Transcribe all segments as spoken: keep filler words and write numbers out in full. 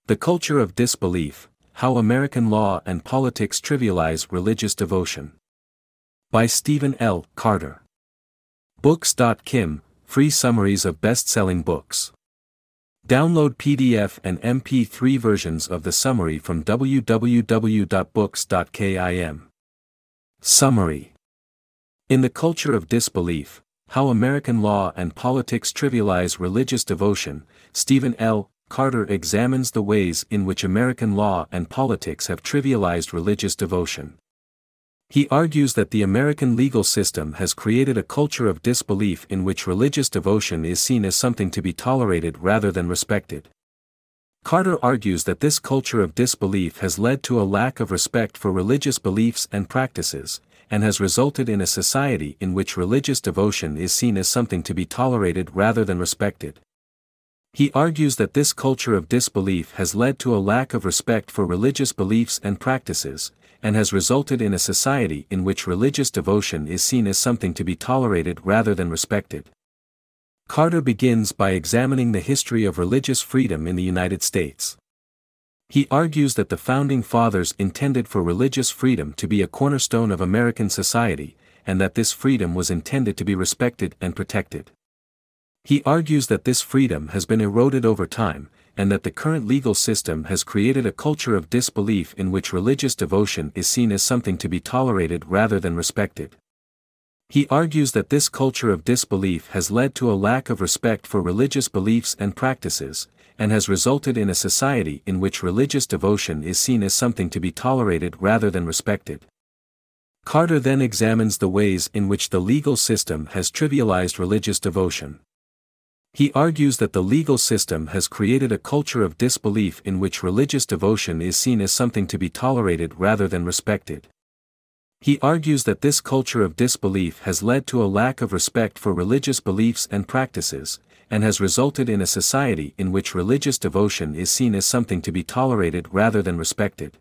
The Culture of Disbelief: How American Law and Politics Trivialize Religious Devotion. By Stephen L. Carter. Books dot kim, free summaries of best-selling books. Download P D F and M P three versions of the summary from w w w dot books dot kim. Summary. In The Culture of Disbelief: How American Law and Politics Trivialize Religious Devotion, Stephen L. Carter examines the ways in which American law and politics have trivialized religious devotion. He argues that the American legal system has created a culture of disbelief in which religious devotion is seen as something to be tolerated rather than respected. Carter argues that this culture of disbelief has led to a lack of respect for religious beliefs and practices, and has resulted in a society in which religious devotion is seen as something to be tolerated rather than respected. He argues that this culture of disbelief has led to a lack of respect for religious beliefs and practices, and has resulted in a society in which religious devotion is seen as something to be tolerated rather than respected. Carter begins by examining the history of religious freedom in the United States. He argues that the Founding Fathers intended for religious freedom to be a cornerstone of American society, and that this freedom was intended to be respected and protected. He argues that this freedom has been eroded over time, and that the current legal system has created a culture of disbelief in which religious devotion is seen as something to be tolerated rather than respected. He argues that this culture of disbelief has led to a lack of respect for religious beliefs and practices, and has resulted in a society in which religious devotion is seen as something to be tolerated rather than respected. Carter then examines the ways in which the legal system has trivialized religious devotion. He argues that the legal system has created a culture of disbelief in which religious devotion is seen as something to be tolerated rather than respected. He argues that this culture of disbelief has led to a lack of respect for religious beliefs and practices, and has resulted in a society in which religious devotion is seen as something to be tolerated rather than respected.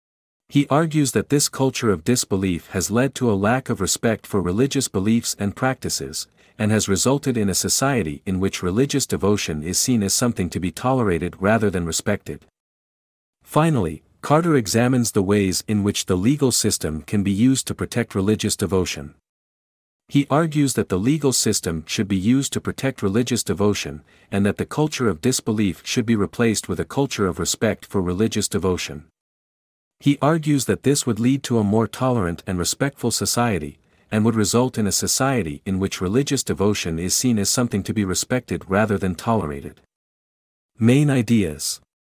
He argues that this culture of disbelief has led to a lack of respect for religious beliefs and practices, and has resulted in a society in which religious devotion is seen as something to be tolerated rather than respected. Finally, Carter examines the ways in which the legal system can be used to protect religious devotion. He argues that the legal system should be used to protect religious devotion, and that the culture of disbelief should be replaced with a culture of respect for religious devotion. He argues that this would lead to a more tolerant and respectful society, and would result in a society in which religious devotion is seen as something to be respected rather than tolerated. Main ideas.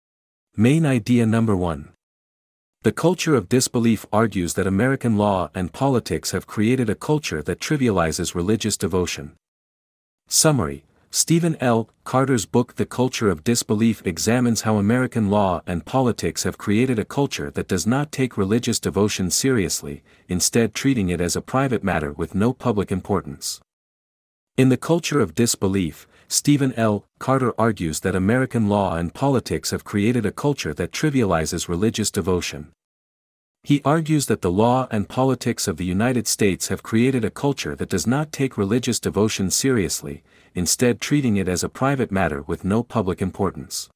Main idea number one. The culture of disbelief argues that American law and politics have created a culture that trivializes religious devotion. Summary. Stephen L. Carter's book The Culture of Disbelief examines how American law and politics have created a culture that does not take religious devotion seriously, instead treating it as a private matter with no public importance. In The Culture of Disbelief, Stephen L. Carter argues that American law and politics have created a culture that trivializes religious devotion. He argues that the law and politics of the United States have created a culture that does not take religious devotion seriously, instead treating it as a private matter with no public importance.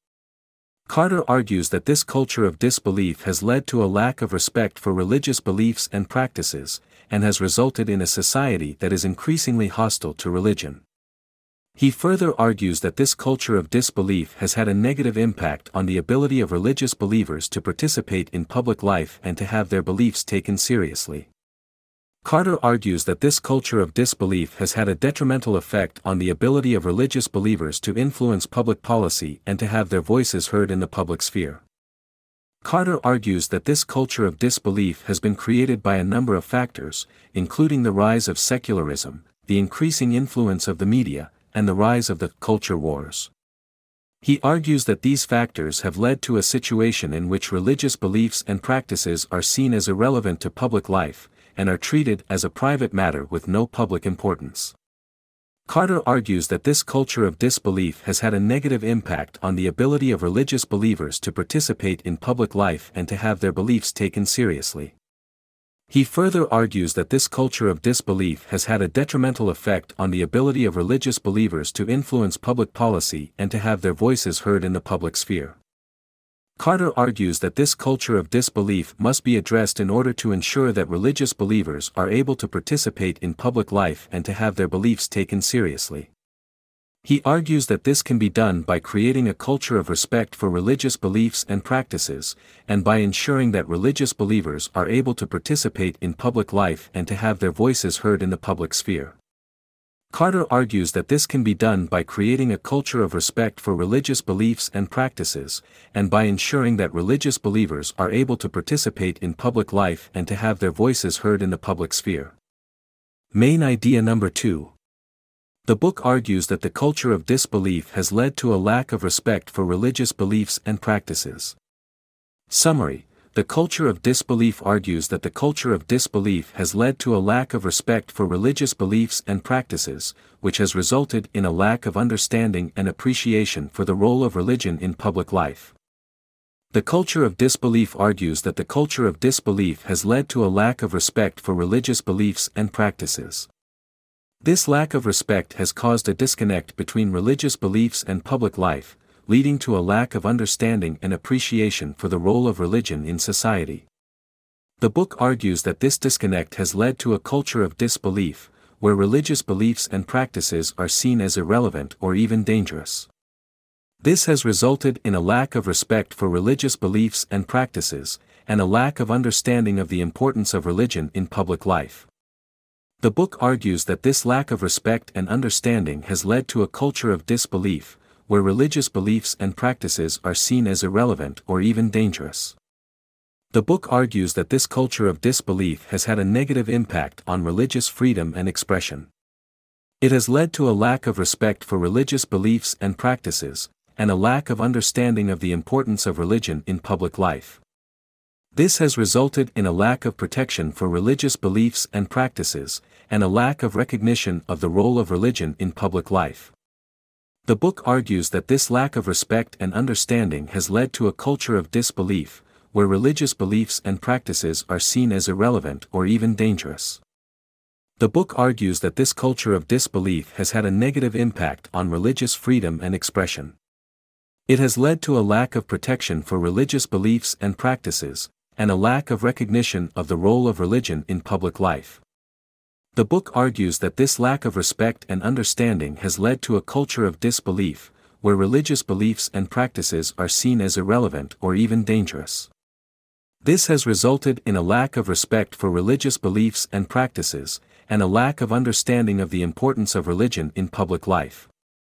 Carter argues that this culture of disbelief has led to a lack of respect for religious beliefs and practices, and has resulted in a society that is increasingly hostile to religion. He further argues that this culture of disbelief has had a negative impact on the ability of religious believers to participate in public life and to have their beliefs taken seriously. Carter argues that this culture of disbelief has had a detrimental effect on the ability of religious believers to influence public policy and to have their voices heard in the public sphere. Carter argues that this culture of disbelief has been created by a number of factors, including the rise of secularism, the increasing influence of the media, and the rise of the culture wars. He argues that these factors have led to a situation in which religious beliefs and practices are seen as irrelevant to public life, and are treated as a private matter with no public importance. Carter argues that this culture of disbelief has had a negative impact on the ability of religious believers to participate in public life and to have their beliefs taken seriously. He further argues that this culture of disbelief has had a detrimental effect on the ability of religious believers to influence public policy and to have their voices heard in the public sphere. Carter argues that this culture of disbelief must be addressed in order to ensure that religious believers are able to participate in public life and to have their beliefs taken seriously. He argues that this can be done by creating a culture of respect for religious beliefs and practices, and by ensuring that religious believers are able to participate in public life and to have their voices heard in the public sphere. Carter argues that this can be done by creating a culture of respect for religious beliefs and practices, and by ensuring that religious believers are able to participate in public life and to have their voices heard in the public sphere. Main idea number two. The book argues that the culture of disbelief has led to a lack of respect for religious beliefs and practices. Summary. The culture of disbelief argues that the culture of disbelief has led to a lack of respect for religious beliefs and practices, which has resulted in a lack of understanding and appreciation for the role of religion in public life. The culture of disbelief argues that the culture of disbelief has led to a lack of respect for religious beliefs and practices. This lack of respect has caused a disconnect between religious beliefs and public life, leading to a lack of understanding and appreciation for the role of religion in society. The book argues that this disconnect has led to a culture of disbelief, where religious beliefs and practices are seen as irrelevant or even dangerous. This has resulted in a lack of respect for religious beliefs and practices, and a lack of understanding of the importance of religion in public life. The book argues that this lack of respect and understanding has led to a culture of disbelief, where religious beliefs and practices are seen as irrelevant or even dangerous. The book argues that this culture of disbelief has had a negative impact on religious freedom and expression. It has led to a lack of respect for religious beliefs and practices, and a lack of understanding of the importance of religion in public life. This has resulted in a lack of protection for religious beliefs and practices, and a lack of recognition of the role of religion in public life. The book argues that this lack of respect and understanding has led to a culture of disbelief, where religious beliefs and practices are seen as irrelevant or even dangerous. The book argues that this culture of disbelief has had a negative impact on religious freedom and expression. It has led to a lack of protection for religious beliefs and practices, and a lack of recognition of the role of religion in public life. The book argues that this lack of respect and understanding has led to a culture of disbelief, where religious beliefs and practices are seen as irrelevant or even dangerous. This has resulted in a lack of respect for religious beliefs and practices, and a lack of understanding of the importance of religion in public life.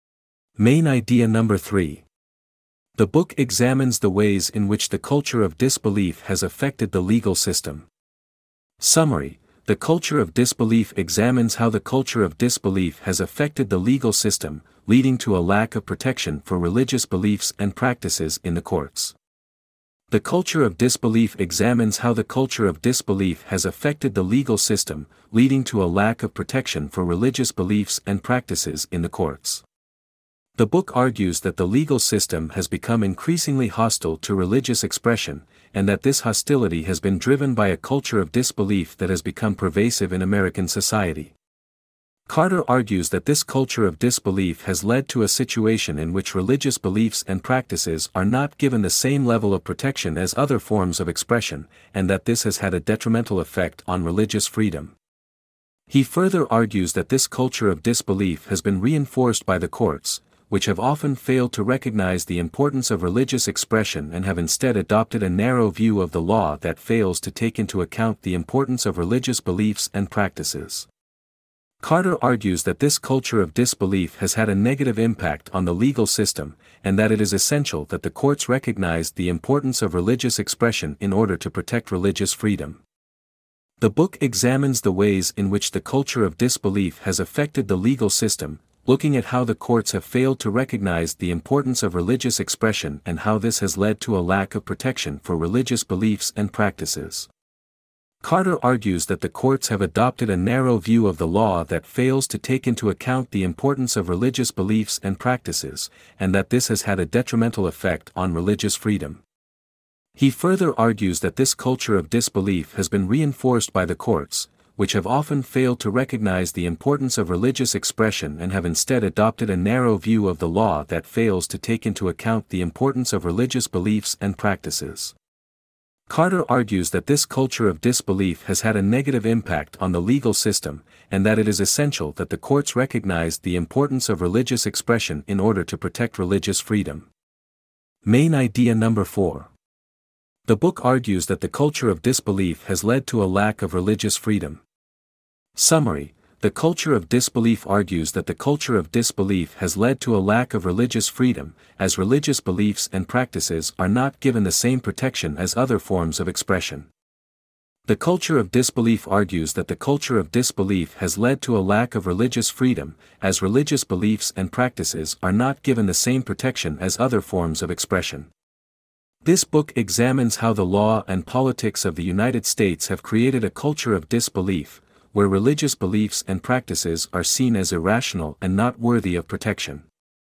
Main idea number three. The book examines the ways in which the culture of disbelief has affected the legal system. Summary. The culture of disbelief examines how the culture of disbelief has affected the legal system, leading to a lack of protection for religious beliefs and practices in the courts. The culture of disbelief examines how the culture of disbelief has affected the legal system, leading to a lack of protection for religious beliefs and practices in the courts. The book argues that the legal system has become increasingly hostile to religious expression, and that this hostility has been driven by a culture of disbelief that has become pervasive in American society. Carter argues that this culture of disbelief has led to a situation in which religious beliefs and practices are not given the same level of protection as other forms of expression, and that this has had a detrimental effect on religious freedom. He further argues that this culture of disbelief has been reinforced by the courts, which have often failed to recognize the importance of religious expression and have instead adopted a narrow view of the law that fails to take into account the importance of religious beliefs and practices. Carter argues that this culture of disbelief has had a negative impact on the legal system, and that it is essential that the courts recognize the importance of religious expression in order to protect religious freedom. The book examines the ways in which the culture of disbelief has affected the legal system, looking at how the courts have failed to recognize the importance of religious expression and how this has led to a lack of protection for religious beliefs and practices. Carter argues that the courts have adopted a narrow view of the law that fails to take into account the importance of religious beliefs and practices, and that this has had a detrimental effect on religious freedom. He further argues that this culture of disbelief has been reinforced by the courts, which have often failed to recognize the importance of religious expression and have instead adopted a narrow view of the law that fails to take into account the importance of religious beliefs and practices. Carter argues that this culture of disbelief has had a negative impact on the legal system, and that it is essential that the courts recognize the importance of religious expression in order to protect religious freedom. Main idea number four. The book argues that the culture of disbelief has led to a lack of religious freedom. Summary: the culture of disbelief argues that the culture of disbelief has led to a lack of religious freedom, as religious beliefs and practices are not given the same protection as other forms of expression. The culture of disbelief argues that the culture of disbelief has led to a lack of religious freedom, as religious beliefs and practices are not given the same protection as other forms of expression. This book examines how the law and politics of the United States have created a culture of disbelief, where religious beliefs and practices are seen as irrational and not worthy of protection.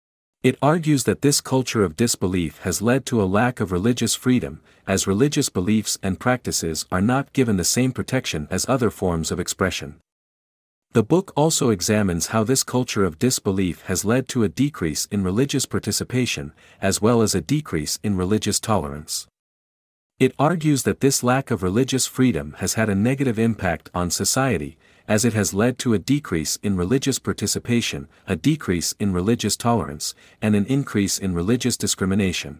It argues that this culture of disbelief has led to a lack of religious freedom, as religious beliefs and practices are not given the same protection as other forms of expression. The book also examines how this culture of disbelief has led to a decrease in religious participation, as well as a decrease in religious tolerance. It argues that this lack of religious freedom has had a negative impact on society, as it has led to a decrease in religious participation, a decrease in religious tolerance, and an increase in religious discrimination.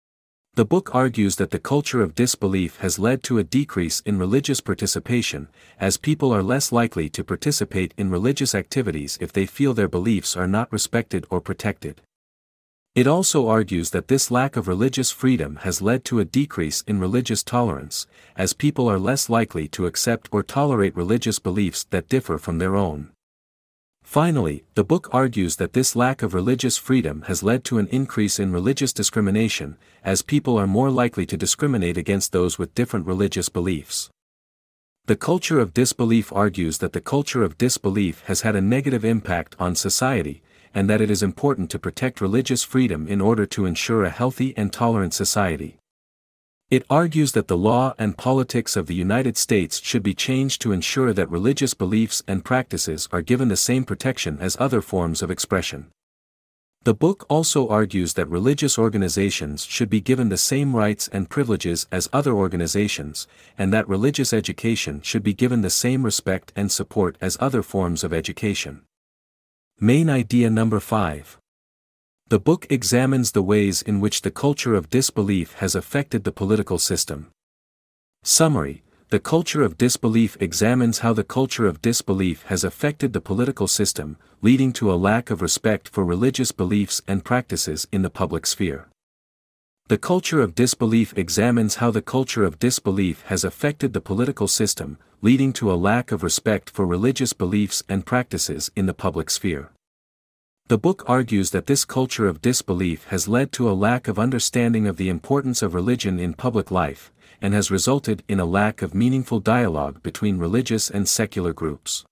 The book argues that the culture of disbelief has led to a decrease in religious participation, as people are less likely to participate in religious activities if they feel their beliefs are not respected or protected. It also argues that this lack of religious freedom has led to a decrease in religious tolerance, as people are less likely to accept or tolerate religious beliefs that differ from their own. Finally, the book argues that this lack of religious freedom has led to an increase in religious discrimination, as people are more likely to discriminate against those with different religious beliefs. The culture of disbelief argues that the culture of disbelief has had a negative impact on society, and that it is important to protect religious freedom in order to ensure a healthy and tolerant society. It argues that the law and politics of the United States should be changed to ensure that religious beliefs and practices are given the same protection as other forms of expression. The book also argues that religious organizations should be given the same rights and privileges as other organizations, and that religious education should be given the same respect and support as other forms of education. Main idea number five. The book examines the ways in which the culture of disbelief has affected the political system. Summary: the culture of disbelief examines how the culture of disbelief has affected the political system, leading to a lack of respect for religious beliefs and practices in the public sphere. The culture of disbelief examines how the culture of disbelief has affected the political system, leading to a lack of respect for religious beliefs and practices in the public sphere. The book argues that this culture of disbelief has led to a lack of understanding of the importance of religion in public life, and has resulted in a lack of meaningful dialogue between religious and secular groups.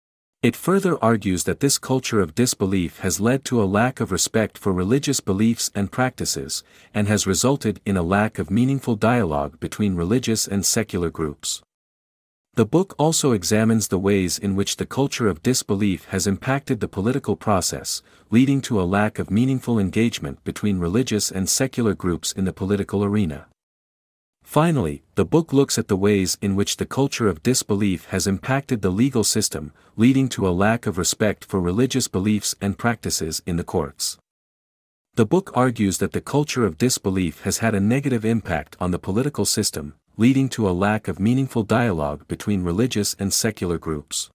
It further argues that this culture of disbelief has led to a lack of respect for religious beliefs and practices, and has resulted in a lack of meaningful dialogue between religious and secular groups. The book also examines the ways in which the culture of disbelief has impacted the political process, leading to a lack of meaningful engagement between religious and secular groups in the political arena. Finally, the book looks at the ways in which the culture of disbelief has impacted the legal system, leading to a lack of respect for religious beliefs and practices in the courts. The book argues that the culture of disbelief has had a negative impact on the political system, leading to a lack of meaningful dialogue between religious and secular groups.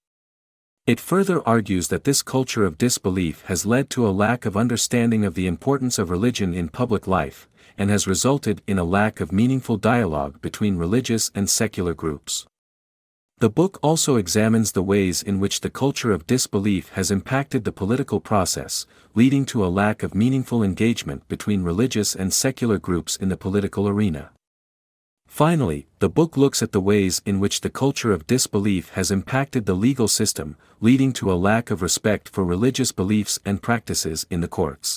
It further argues that this culture of disbelief has led to a lack of understanding of the importance of religion in public life, and has resulted in a lack of meaningful dialogue between religious and secular groups. The book also examines the ways in which the culture of disbelief has impacted the political process, leading to a lack of meaningful engagement between religious and secular groups in the political arena. Finally, the book looks at the ways in which the culture of disbelief has impacted the legal system, leading to a lack of respect for religious beliefs and practices in the courts.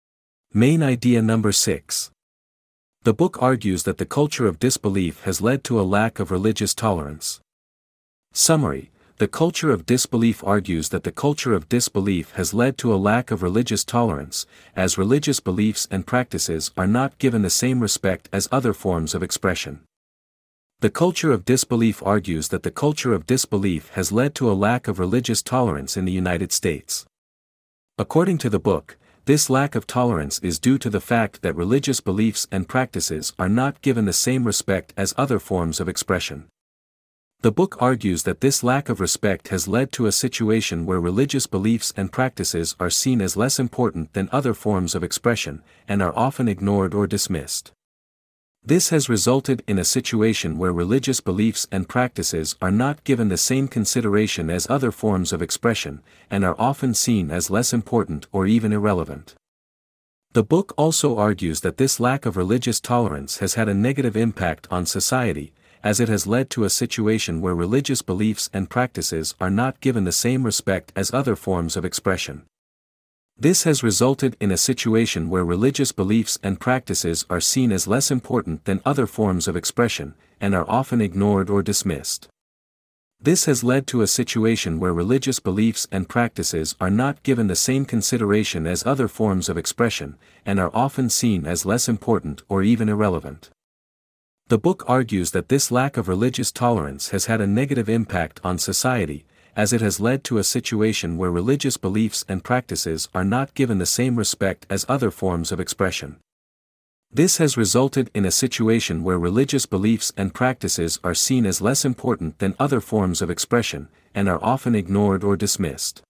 Main idea number six. The book argues that the culture of disbelief has led to a lack of religious tolerance. Summary: The culture of disbelief argues that the culture of disbelief has led to a lack of religious tolerance, as religious beliefs and practices are not given the same respect as other forms of expression. The culture of disbelief argues that the culture of disbelief has led to a lack of religious tolerance in the United States. According to the book, this lack of tolerance is due to the fact that religious beliefs and practices are not given the same respect as other forms of expression. The book argues that this lack of respect has led to a situation where religious beliefs and practices are seen as less important than other forms of expression, and are often ignored or dismissed. This has resulted in a situation where religious beliefs and practices are not given the same consideration as other forms of expression, and are often seen as less important or even irrelevant. The book also argues that this lack of religious tolerance has had a negative impact on society, as it has led to a situation where religious beliefs and practices are not given the same respect as other forms of expression. This has resulted in a situation where religious beliefs and practices are seen as less important than other forms of expression, and are often ignored or dismissed. This has led to a situation where religious beliefs and practices are not given the same consideration as other forms of expression, and are often seen as less important or even irrelevant. The book argues that this lack of religious tolerance has had a negative impact on society, as it has led to a situation where religious beliefs and practices are not given the same respect as other forms of expression. This has resulted in a situation where religious beliefs and practices are seen as less important than other forms of expression, and are often ignored or dismissed.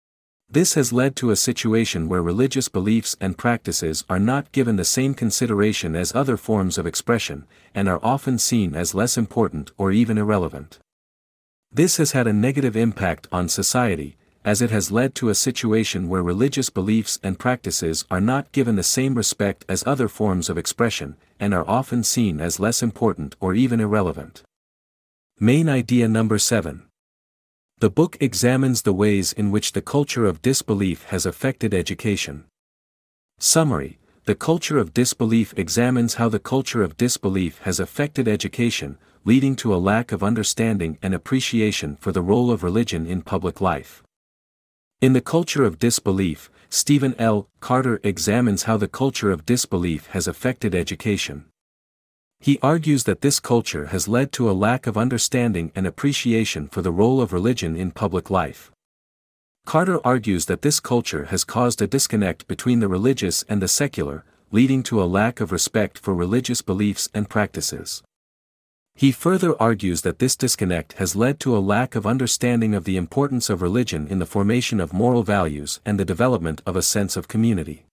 This has led to a situation where religious beliefs and practices are not given the same consideration as other forms of expression, and are often seen as less important or even irrelevant. This has had a negative impact on society, as it has led to a situation where religious beliefs and practices are not given the same respect as other forms of expression, and are often seen as less important or even irrelevant. Main idea number seven. The book examines the ways in which the culture of disbelief has affected education. Summary: The culture of disbelief examines how the culture of disbelief has affected education, leading to a lack of understanding and appreciation for the role of religion in public life. In The Culture of Disbelief, Stephen L. Carter examines how the culture of disbelief has affected education. He argues that this culture has led to a lack of understanding and appreciation for the role of religion in public life. Carter argues that this culture has caused a disconnect between the religious and the secular, leading to a lack of respect for religious beliefs and practices. He further argues that this disconnect has led to a lack of understanding of the importance of religion in the formation of moral values and the development of a sense of community.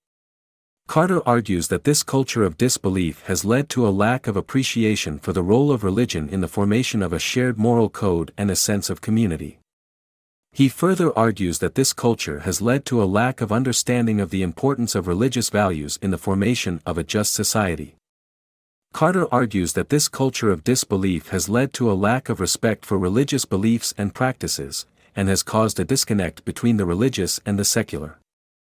Carter argues that this culture of disbelief has led to a lack of appreciation for the role of religion in the formation of a shared moral code and a sense of community. He further argues that this culture has led to a lack of understanding of the importance of religious values in the formation of a just society. Carter argues that this culture of disbelief has led to a lack of respect for religious beliefs and practices, and has caused a disconnect between the religious and the secular.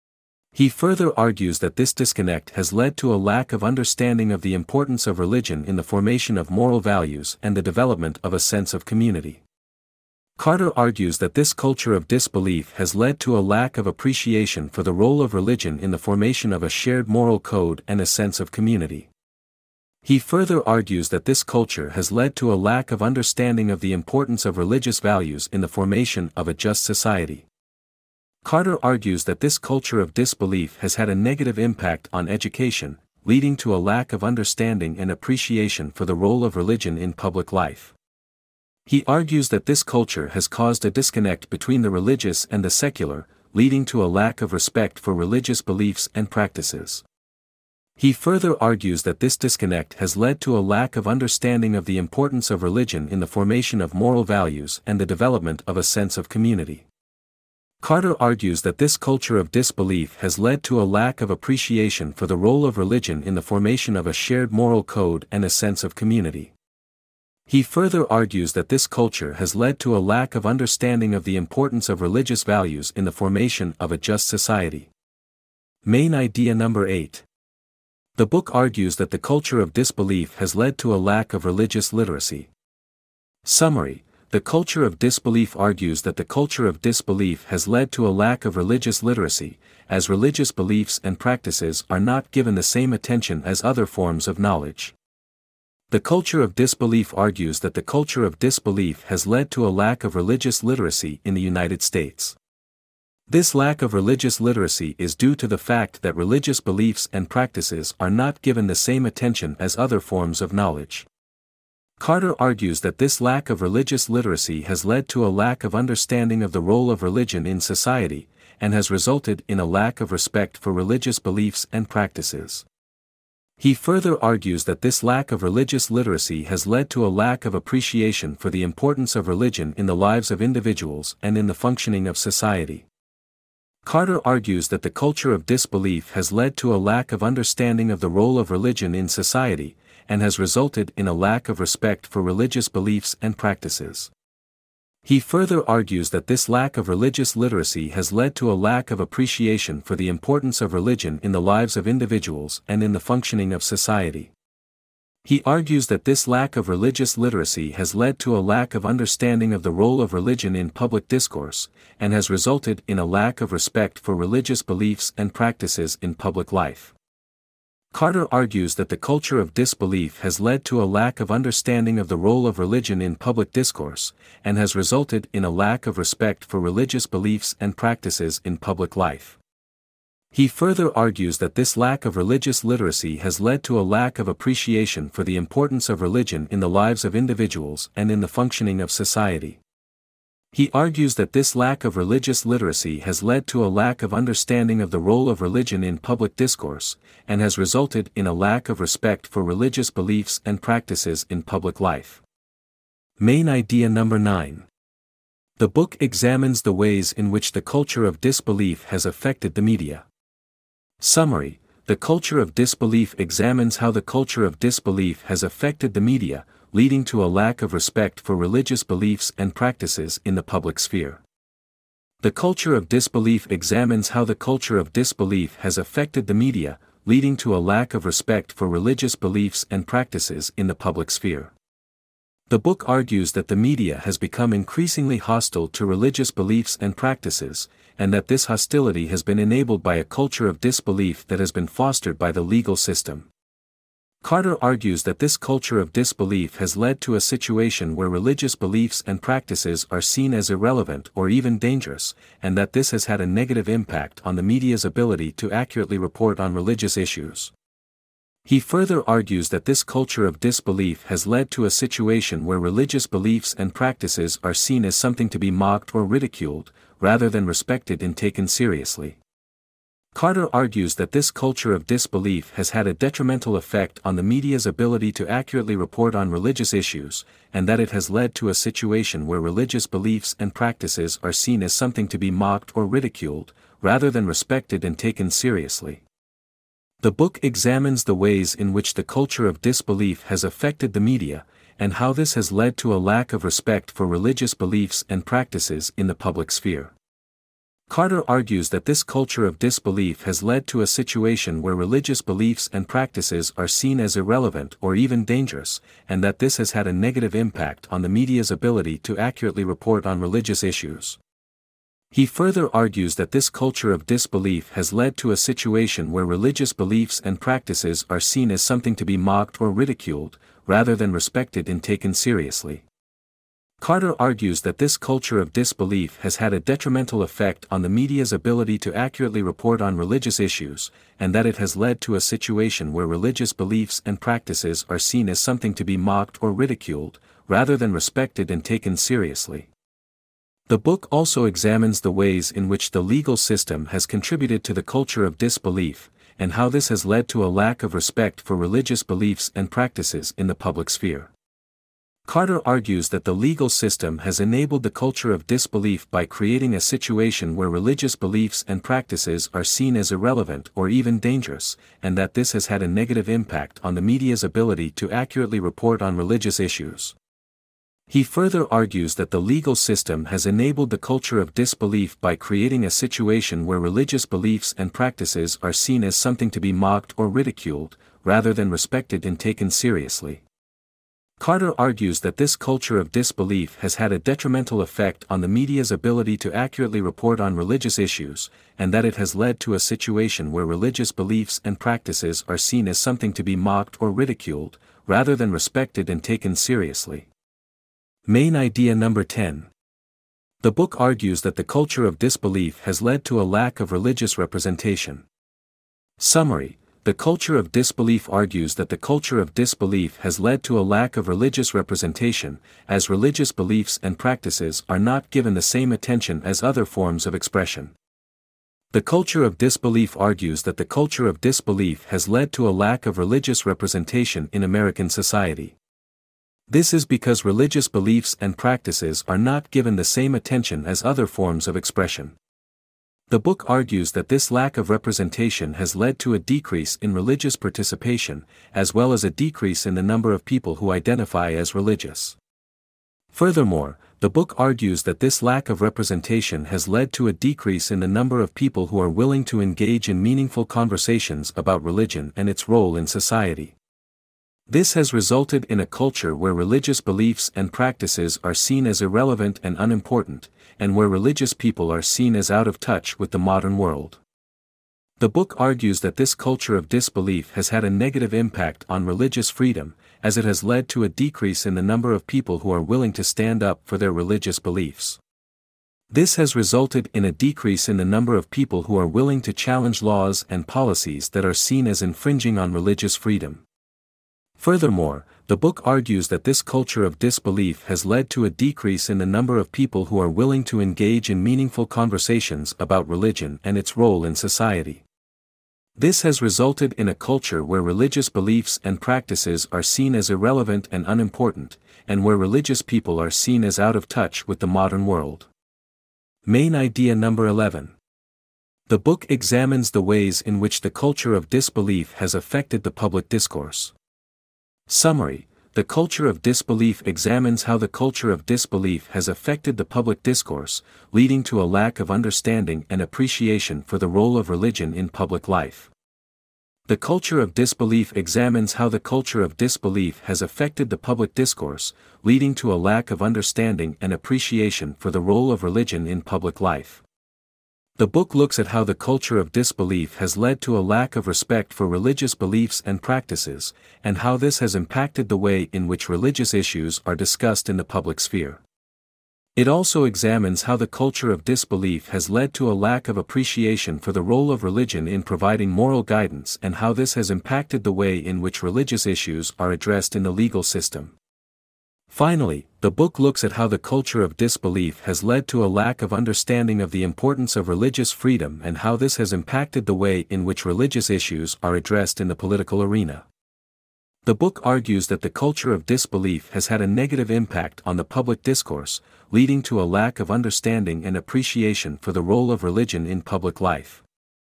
He further argues that this disconnect has led to a lack of understanding of the importance of religion in the formation of moral values and the development of a sense of community. Carter argues that this culture of disbelief has led to a lack of appreciation for the role of religion in the formation of a shared moral code and a sense of community. He further argues that this culture has led to a lack of understanding of the importance of religious values in the formation of a just society. Carter argues that this culture of disbelief has had a negative impact on education, leading to a lack of understanding and appreciation for the role of religion in public life. He argues that this culture has caused a disconnect between the religious and the secular, leading to a lack of respect for religious beliefs and practices. He further argues that this disconnect has led to a lack of understanding of the importance of religion in the formation of moral values and the development of a sense of community. Carter argues that this culture of disbelief has led to a lack of appreciation for the role of religion in the formation of a shared moral code and a sense of community. He further argues that this culture has led to a lack of understanding of the importance of religious values in the formation of a just society. Main idea number eight. The book argues that the culture of disbelief has led to a lack of religious literacy. Summary: The culture of disbelief argues that the culture of disbelief has led to a lack of religious literacy, as religious beliefs and practices are not given the same attention as other forms of knowledge. The culture of disbelief argues that the culture of disbelief has led to a lack of religious literacy in the United States. This lack of religious literacy is due to the fact that religious beliefs and practices are not given the same attention as other forms of knowledge. Carter argues that this lack of religious literacy has led to a lack of understanding of the role of religion in society, and has resulted in a lack of respect for religious beliefs and practices. He further argues that this lack of religious literacy has led to a lack of appreciation for the importance of religion in the lives of individuals and in the functioning of society. Carter argues that the culture of disbelief has led to a lack of understanding of the role of religion in society, and has resulted in a lack of respect for religious beliefs and practices. He further argues that this lack of religious literacy has led to a lack of appreciation for the importance of religion in the lives of individuals and in the functioning of society. He argues that this lack of religious literacy has led to a lack of understanding of the role of religion in public discourse, and has resulted in a lack of respect for religious beliefs and practices in public life. Carter argues that the culture of disbelief has led to a lack of understanding of the role of religion in public discourse, and has resulted in a lack of respect for religious beliefs and practices in public life. He further argues that this lack of religious literacy has led to a lack of appreciation for the importance of religion in the lives of individuals and in the functioning of society. He argues that this lack of religious literacy has led to a lack of understanding of the role of religion in public discourse, and has resulted in a lack of respect for religious beliefs and practices in public life. Main idea number nine. The book examines the ways in which the culture of disbelief has affected the media. Summary: The culture of disbelief examines how the culture of disbelief has affected the media, leading to a lack of respect for religious beliefs and practices in the public sphere. The culture of disbelief examines how the culture of disbelief has affected the media, leading to a lack of respect for religious beliefs and practices in the public sphere. The book argues that the media has become increasingly hostile to religious beliefs and practices, and that this hostility has been enabled by a culture of disbelief that has been fostered by the legal system. Carter argues that this culture of disbelief has led to a situation where religious beliefs and practices are seen as irrelevant or even dangerous, and that this has had a negative impact on the media's ability to accurately report on religious issues. He further argues that this culture of disbelief has led to a situation where religious beliefs and practices are seen as something to be mocked or ridiculed, rather than respected and taken seriously. Carter argues that this culture of disbelief has had a detrimental effect on the media's ability to accurately report on religious issues, and that it has led to a situation where religious beliefs and practices are seen as something to be mocked or ridiculed, rather than respected and taken seriously. The book examines the ways in which the culture of disbelief has affected the media, and how this has led to a lack of respect for religious beliefs and practices in the public sphere. Carter argues that this culture of disbelief has led to a situation where religious beliefs and practices are seen as irrelevant or even dangerous, and that this has had a negative impact on the media's ability to accurately report on religious issues. He further argues that this culture of disbelief has led to a situation where religious beliefs and practices are seen as something to be mocked or ridiculed, rather than respected and taken seriously. Carter argues that this culture of disbelief has had a detrimental effect on the media's ability to accurately report on religious issues, and that it has led to a situation where religious beliefs and practices are seen as something to be mocked or ridiculed, rather than respected and taken seriously. The book also examines the ways in which the legal system has contributed to the culture of disbelief, and how this has led to a lack of respect for religious beliefs and practices in the public sphere. Carter argues that the legal system has enabled the culture of disbelief by creating a situation where religious beliefs and practices are seen as irrelevant or even dangerous, and that this has had a negative impact on the media's ability to accurately report on religious issues. He further argues that the legal system has enabled the culture of disbelief by creating a situation where religious beliefs and practices are seen as something to be mocked or ridiculed, rather than respected and taken seriously. Carter argues that this culture of disbelief has had a detrimental effect on the media's ability to accurately report on religious issues, and that it has led to a situation where religious beliefs and practices are seen as something to be mocked or ridiculed, rather than respected and taken seriously. Main idea number ten. The book argues that the culture of disbelief has led to a lack of religious representation. Summary. The culture of disbelief argues that the culture of disbelief has led to a lack of religious representation, as religious beliefs and practices are not given the same attention as other forms of expression. The culture of disbelief argues that the culture of disbelief has led to a lack of religious representation in American society. This is because religious beliefs and practices are not given the same attention as other forms of expression. The book argues that this lack of representation has led to a decrease in religious participation, as well as a decrease in the number of people who identify as religious. Furthermore, the book argues that this lack of representation has led to a decrease in the number of people who are willing to engage in meaningful conversations about religion and its role in society. This has resulted in a culture where religious beliefs and practices are seen as irrelevant and unimportant, and where religious people are seen as out of touch with the modern world. The book argues that this culture of disbelief has had a negative impact on religious freedom, as it has led to a decrease in the number of people who are willing to stand up for their religious beliefs. This has resulted in a decrease in the number of people who are willing to challenge laws and policies that are seen as infringing on religious freedom. Furthermore, the book argues that this culture of disbelief has led to a decrease in the number of people who are willing to engage in meaningful conversations about religion and its role in society. This has resulted in a culture where religious beliefs and practices are seen as irrelevant and unimportant, and where religious people are seen as out of touch with the modern world. Main idea number eleven. The book examines the ways in which the culture of disbelief has affected the public discourse. Summary. The culture of disbelief examines how the culture of disbelief has affected the public discourse, leading to a lack of understanding and appreciation for the role of religion in public life. The culture of disbelief examines how the culture of disbelief has affected the public discourse, leading to a lack of understanding and appreciation for the role of religion in public life. The book looks at how the culture of disbelief has led to a lack of respect for religious beliefs and practices, and how this has impacted the way in which religious issues are discussed in the public sphere. It also examines how the culture of disbelief has led to a lack of appreciation for the role of religion in providing moral guidance and how this has impacted the way in which religious issues are addressed in the legal system. Finally, the book looks at how the culture of disbelief has led to a lack of understanding of the importance of religious freedom and how this has impacted the way in which religious issues are addressed in the political arena. The book argues that the culture of disbelief has had a negative impact on the public discourse, leading to a lack of understanding and appreciation for the role of religion in public life.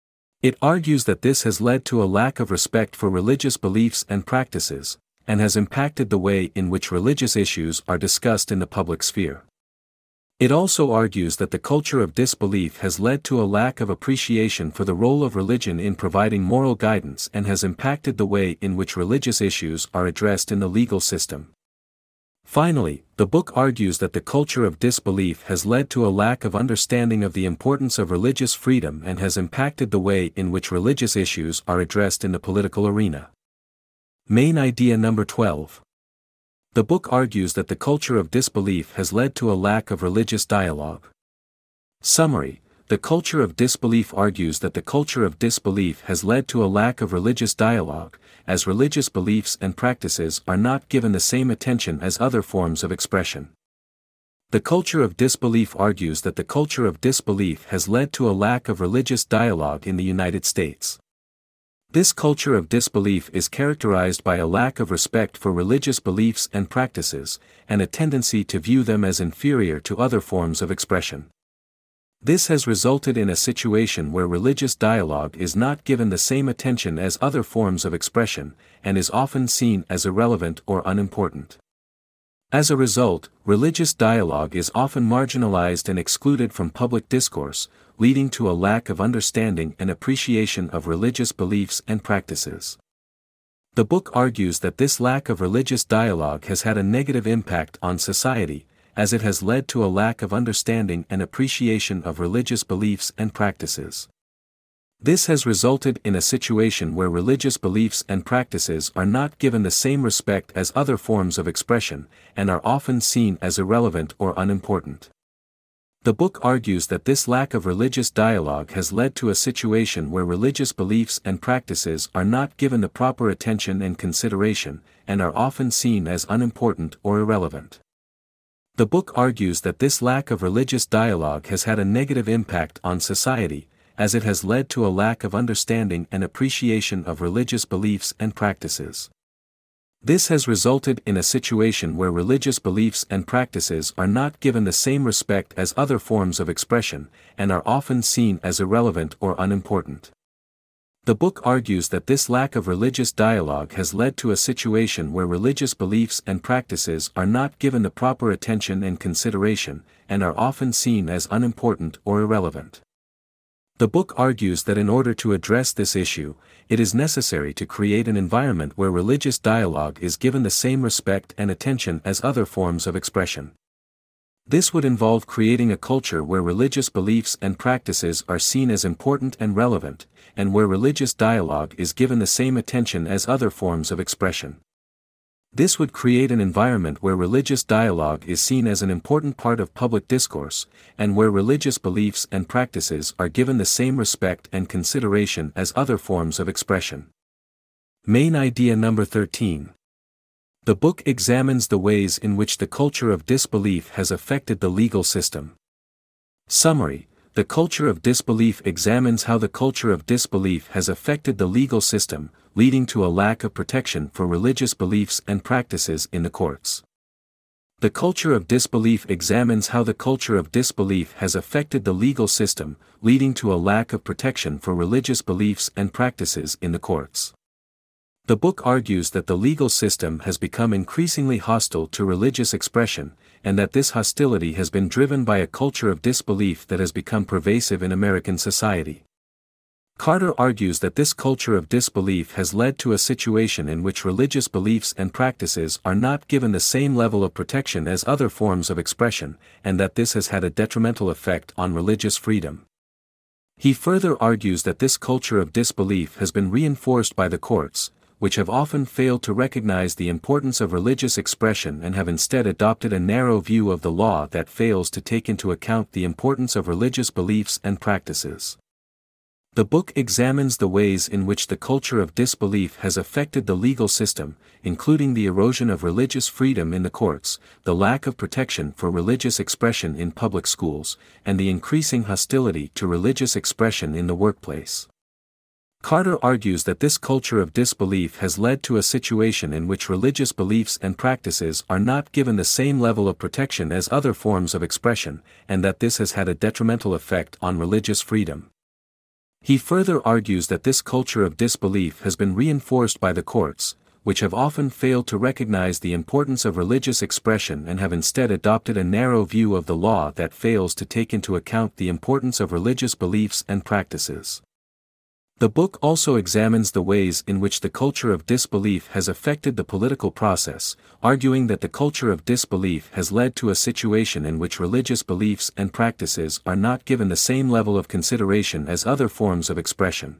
It argues that this has led to a lack of respect for religious beliefs and practices, and has impacted the way in which religious issues are discussed in the public sphere. It also argues that the culture of disbelief has led to a lack of appreciation for the role of religion in providing moral guidance and has impacted the way in which religious issues are addressed in the legal system. Finally, the book argues that the culture of disbelief has led to a lack of understanding of the importance of religious freedom and has impacted the way in which religious issues are addressed in the political arena. Main idea number twelve. The book argues that the culture of disbelief has led to a lack of religious dialogue. Summary. The culture of disbelief argues that the culture of disbelief has led to a lack of religious dialogue, as religious beliefs and practices are not given the same attention as other forms of expression. The culture of disbelief argues that the culture of disbelief has led to a lack of religious dialogue in the United States. This culture of disbelief is characterized by a lack of respect for religious beliefs and practices, and a tendency to view them as inferior to other forms of expression. This has resulted in a situation where religious dialogue is not given the same attention as other forms of expression, and is often seen as irrelevant or unimportant. As a result, religious dialogue is often marginalized and excluded from public discourse, leading to a lack of understanding and appreciation of religious beliefs and practices. The book argues that this lack of religious dialogue has had a negative impact on society, as it has led to a lack of understanding and appreciation of religious beliefs and practices. This has resulted in a situation where religious beliefs and practices are not given the same respect as other forms of expression, and are often seen as irrelevant or unimportant. The book argues that this lack of religious dialogue has led to a situation where religious beliefs and practices are not given the proper attention and consideration, and are often seen as unimportant or irrelevant. The book argues that this lack of religious dialogue has had a negative impact on society, as it has led to a lack of understanding and appreciation of religious beliefs and practices. This has resulted in a situation where religious beliefs and practices are not given the same respect as other forms of expression, and are often seen as irrelevant or unimportant. The book argues that this lack of religious dialogue has led to a situation where religious beliefs and practices are not given the proper attention and consideration, and are often seen as unimportant or irrelevant. The book argues that in order to address this issue, it is necessary to create an environment where religious dialogue is given the same respect and attention as other forms of expression. This would involve creating a culture where religious beliefs and practices are seen as important and relevant, and where religious dialogue is given the same attention as other forms of expression. This would create an environment where religious dialogue is seen as an important part of public discourse, and where religious beliefs and practices are given the same respect and consideration as other forms of expression. Main idea number thirteen. The book examines the ways in which the culture of disbelief has affected the legal system. Summary: the culture of disbelief examines how the culture of disbelief has affected the legal system, leading to a lack of protection for religious beliefs and practices in the courts. The culture of disbelief examines how the culture of disbelief has affected the legal system, leading to a lack of protection for religious beliefs and practices in the courts. The book argues that the legal system has become increasingly hostile to religious expression, and that this hostility has been driven by a culture of disbelief that has become pervasive in American society. Carter argues that this culture of disbelief has led to a situation in which religious beliefs and practices are not given the same level of protection as other forms of expression, and that this has had a detrimental effect on religious freedom. He further argues that this culture of disbelief has been reinforced by the courts, which have often failed to recognize the importance of religious expression and have instead adopted a narrow view of the law that fails to take into account the importance of religious beliefs and practices. The book examines the ways in which the culture of disbelief has affected the legal system, including the erosion of religious freedom in the courts, the lack of protection for religious expression in public schools, and the increasing hostility to religious expression in the workplace. Carter argues that this culture of disbelief has led to a situation in which religious beliefs and practices are not given the same level of protection as other forms of expression, and that this has had a detrimental effect on religious freedom. He further argues that this culture of disbelief has been reinforced by the courts, which have often failed to recognize the importance of religious expression and have instead adopted a narrow view of the law that fails to take into account the importance of religious beliefs and practices. The book also examines the ways in which the culture of disbelief has affected the political process, arguing that the culture of disbelief has led to a situation in which religious beliefs and practices are not given the same level of consideration as other forms of expression.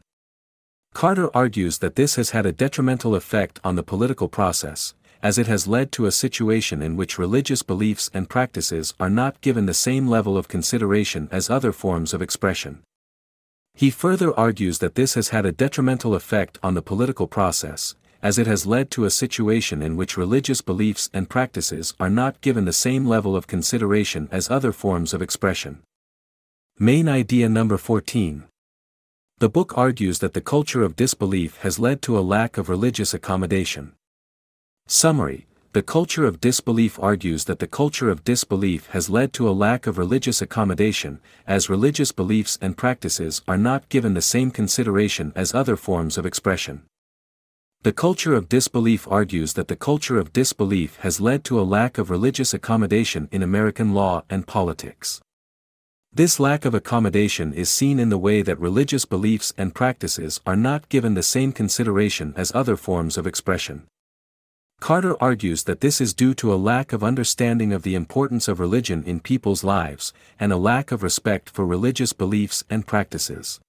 Carter argues that this has had a detrimental effect on the political process, as it has led to a situation in which religious beliefs and practices are not given the same level of consideration as other forms of expression. He further argues that this has had a detrimental effect on the political process, as it has led to a situation in which religious beliefs and practices are not given the same level of consideration as other forms of expression. Main idea number fourteen. The book argues that the culture of disbelief has led to a lack of religious accommodation. Summary: the culture of disbelief argues that the culture of disbelief has led to a lack of religious accommodation, as religious beliefs and practices are not given the same consideration as other forms of expression. The culture of disbelief argues that the culture of disbelief has led to a lack of religious accommodation in American law and politics. This lack of accommodation is seen in the way that religious beliefs and practices are not given the same consideration as other forms of expression. Carter argues that this is due to a lack of understanding of the importance of religion in people's lives, and a lack of respect for religious beliefs and practices.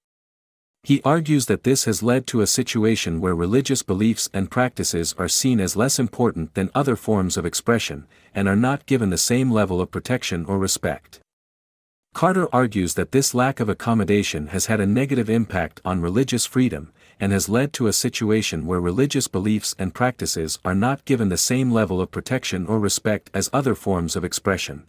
He argues that this has led to a situation where religious beliefs and practices are seen as less important than other forms of expression, and are not given the same level of protection or respect. Carter argues that this lack of accommodation has had a negative impact on religious freedom, and has led to a situation where religious beliefs and practices are not given the same level of protection or respect as other forms of expression.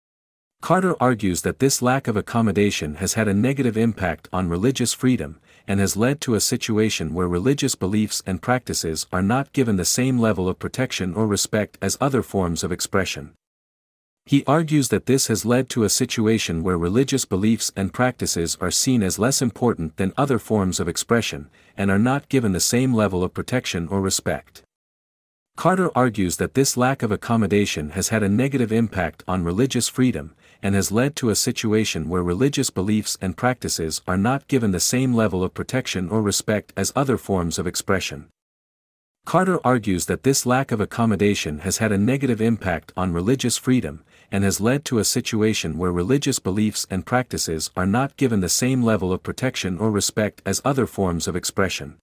Carter argues that this lack of accommodation has had a negative impact on religious freedom, and has led to a situation where religious beliefs and practices are not given the same level of protection or respect as other forms of expression. He argues that this has led to a situation where religious beliefs and practices are seen as less important than other forms of expression, and are not given the same level of protection or respect. Carter argues that this lack of accommodation has had a negative impact on religious freedom, and has led to a situation where religious beliefs and practices are not given the same level of protection or respect as other forms of expression. Carter argues that this lack of accommodation has had a negative impact on religious freedom, and has led to a situation where religious beliefs and practices are not given the same level of protection or respect as other forms of expression.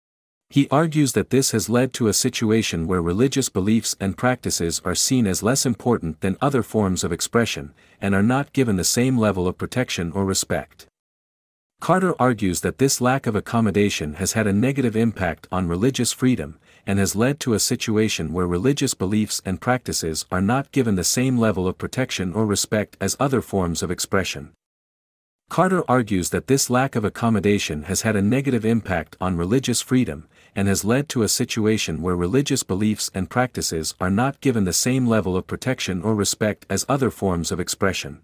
He argues that this has led to a situation where religious beliefs and practices are seen as less important than other forms of expression, and are not given the same level of protection or respect. Carter argues that this lack of accommodation has had a negative impact on religious freedom, and has led to a situation where religious beliefs and practices are not given the same level of protection or respect as other forms of expression. Carter argues that this lack of accommodation has had a negative impact on religious freedom, and has led to a situation where religious beliefs and practices are not given the same level of protection or respect as other forms of expression.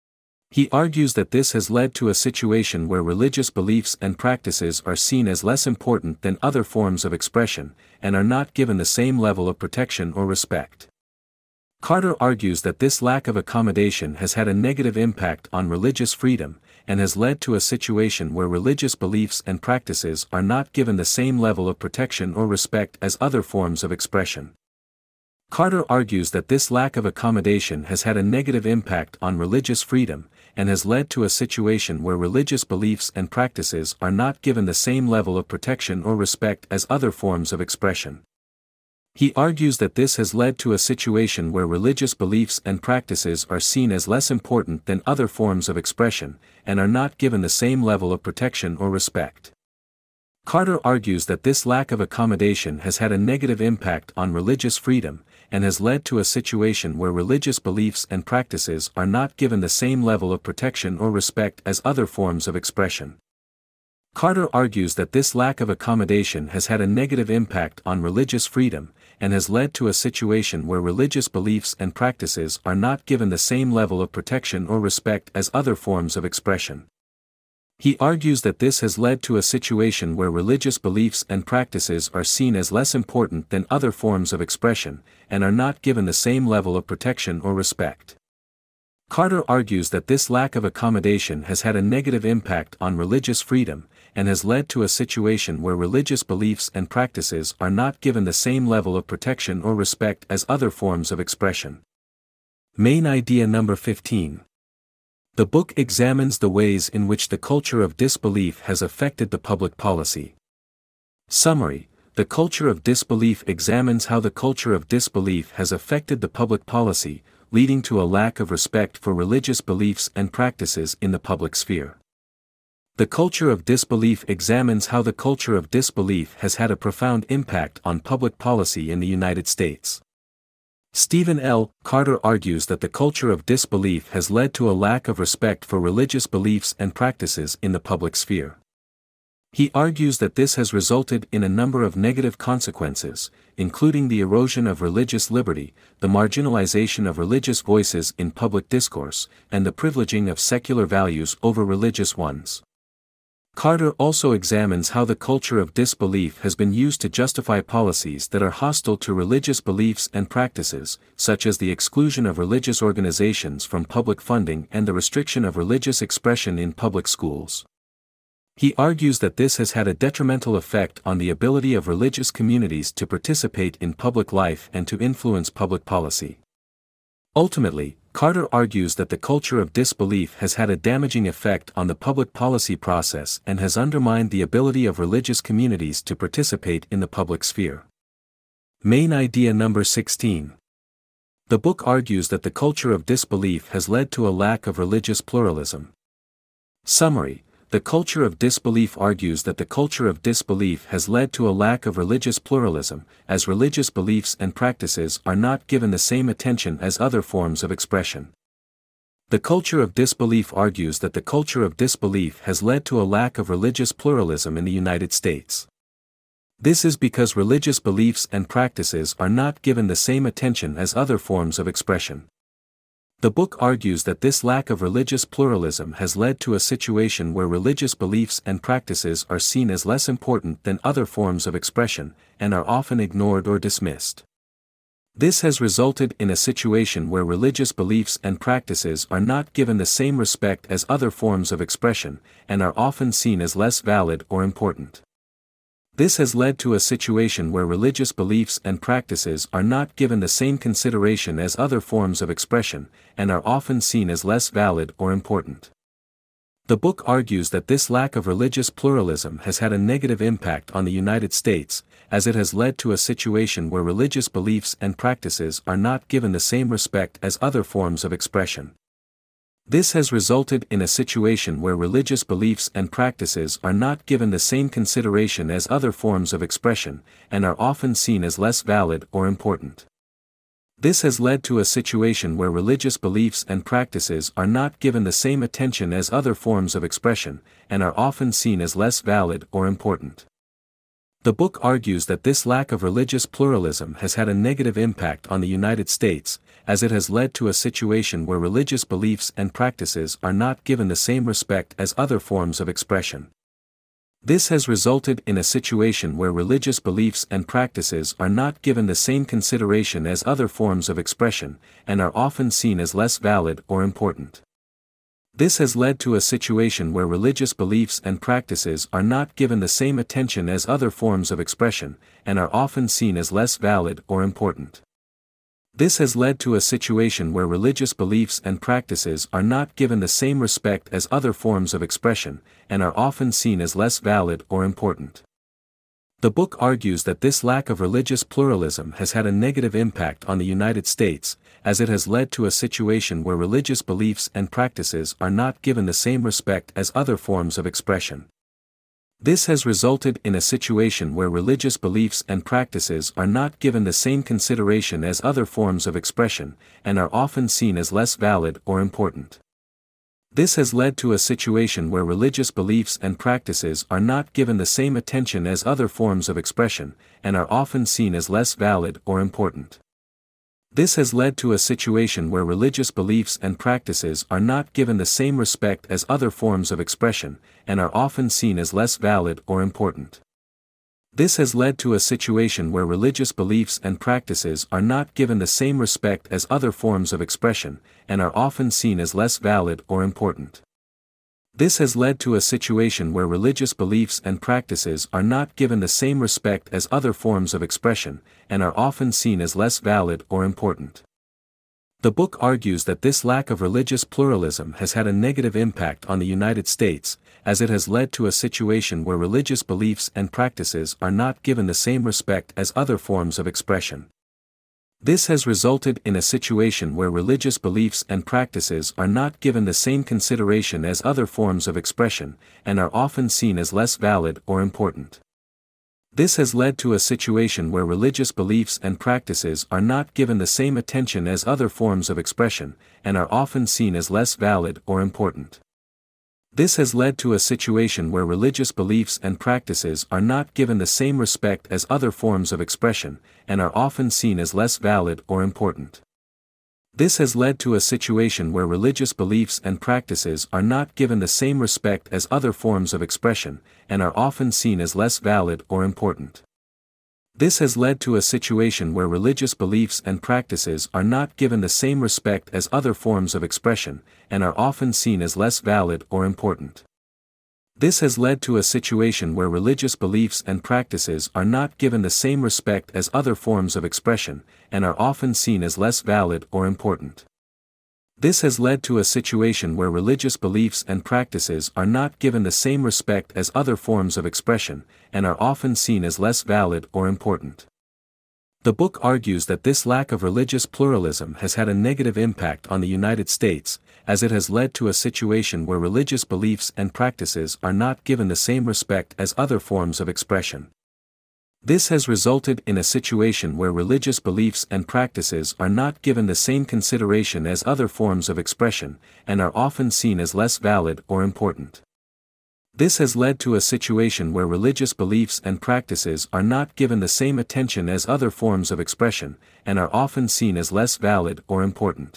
He argues that this has led to a situation where religious beliefs and practices are seen as less important than other forms of expression, and are not given the same level of protection or respect. Carter argues that this lack of accommodation has had a negative impact on religious freedom, and has led to a situation where religious beliefs and practices are not given the same level of protection or respect as other forms of expression. Carter argues that this lack of accommodation has had a negative impact on religious freedom, and has led to a situation where religious beliefs and practices are not given the same level of protection or respect as other forms of expression. He argues that this has led to a situation where religious beliefs and practices are seen as less important than other forms of expression, and are not given the same level of protection or respect. Carter argues that this lack of accommodation has had a negative impact on religious freedom, and has led to a situation where religious beliefs and practices are not given the same level of protection or respect as other forms of expression. Carter argues that this lack of accommodation has had a negative impact on religious freedom, and has led to a situation where religious beliefs and practices are not given the same level of protection or respect as other forms of expression. He argues that this has led to a situation where religious beliefs and practices are seen as less important than other forms of expression, and are not given the same level of protection or respect. Carter argues that this lack of accommodation has had a negative impact on religious freedom, and has led to a situation where religious beliefs and practices are not given the same level of protection or respect as other forms of expression. Main idea number fifteen. The book examines the ways in which the culture of disbelief has affected the public policy. Summary: The culture of disbelief examines how the culture of disbelief has affected the public policy, leading to a lack of respect for religious beliefs and practices in the public sphere. The culture of disbelief examines how the culture of disbelief has had a profound impact on public policy in the United States. Stephen L. Carter argues that the culture of disbelief has led to a lack of respect for religious beliefs and practices in the public sphere. He argues that this has resulted in a number of negative consequences, including the erosion of religious liberty, the marginalization of religious voices in public discourse, and the privileging of secular values over religious ones. Carter also examines how the culture of disbelief has been used to justify policies that are hostile to religious beliefs and practices, such as the exclusion of religious organizations from public funding and the restriction of religious expression in public schools. He argues that this has had a detrimental effect on the ability of religious communities to participate in public life and to influence public policy. Ultimately, Carter argues that the culture of disbelief has had a damaging effect on the public policy process and has undermined the ability of religious communities to participate in the public sphere. Main idea number sixteen. The book argues that the culture of disbelief has led to a lack of religious pluralism. Summary: the culture of disbelief argues that the culture of disbelief has led to a lack of religious pluralism, as religious beliefs and practices are not given the same attention as other forms of expression. The culture of disbelief argues that the culture of disbelief has led to a lack of religious pluralism in the United States. This is because religious beliefs and practices are not given the same attention as other forms of expression. The book argues that this lack of religious pluralism has led to a situation where religious beliefs and practices are seen as less important than other forms of expression, and are often ignored or dismissed. This has resulted in a situation where religious beliefs and practices are not given the same respect as other forms of expression, and are often seen as less valid or important. This has led to a situation where religious beliefs and practices are not given the same consideration as other forms of expression, and are often seen as less valid or important. The book argues that this lack of religious pluralism has had a negative impact on the United States, as it has led to a situation where religious beliefs and practices are not given the same respect as other forms of expression. This has resulted in a situation where religious beliefs and practices are not given the same consideration as other forms of expression, and are often seen as less valid or important. This has led to a situation where religious beliefs and practices are not given the same attention as other forms of expression, and are often seen as less valid or important. The book argues that this lack of religious pluralism has had a negative impact on the United States, as it has led to a situation where religious beliefs and practices are not given the same respect as other forms of expression. This has resulted in a situation where religious beliefs and practices are not given the same consideration as other forms of expression, and are often seen as less valid or important. This has led to a situation where religious beliefs and practices are not given the same attention as other forms of expression, and are often seen as less valid or important. This has led to a situation where religious beliefs and practices are not given the same respect as other forms of expression, and are often seen as less valid or important. The book argues that this lack of religious pluralism has had a negative impact on the United States, as it has led to a situation where religious beliefs and practices are not given the same respect as other forms of expression. This has resulted in a situation where religious beliefs and practices are not given the same consideration as other forms of expression, and are often seen as less valid or important. This has led to a situation where religious beliefs and practices are not given the same attention as other forms of expression, and are often seen as less valid or important. This has led to a situation where religious beliefs and practices are not given the same respect as other forms of expression, and are often seen as less valid or important. This has led to a situation where religious beliefs and practices are not given the same respect as other forms of expression, and are often seen as less valid or important. This has led to a situation where religious beliefs and practices are not given the same respect as other forms of expression, and are often seen as less valid or important. The book argues that this lack of religious pluralism has had a negative impact on the United States, as it has led to a situation where religious beliefs and practices are not given the same respect as other forms of expression. This has resulted in a situation where religious beliefs and practices are not given the same consideration as other forms of expression, and are often seen as less valid or important. This has led to a situation where religious beliefs and practices are not given the same attention as other forms of expression, and are often seen as less valid or important. This has led to a situation where religious beliefs and practices are not given the same respect as other forms of expression, and are often seen as less valid or important. This has led to a situation where religious beliefs and practices are not given the same respect as other forms of expression, and are often seen as less valid or important. This has led to a situation where religious beliefs and practices are not given the same respect as other forms of expression, and are often seen as less valid or important. This has led to a situation where religious beliefs and practices are not given the same respect as other forms of expression, and are often seen as less valid or important. This has led to a situation where religious beliefs and practices are not given the same respect as other forms of expression, and are often seen as less valid or important. The book argues that this lack of religious pluralism has had a negative impact on the United States, as it has led to a situation where religious beliefs and practices are not given the same respect as other forms of expression. This has resulted in a situation where religious beliefs and practices are not given the same consideration as other forms of expression, and are often seen as less valid or important. This has led to a situation where religious beliefs and practices are not given the same attention as other forms of expression, and are often seen as less valid or important.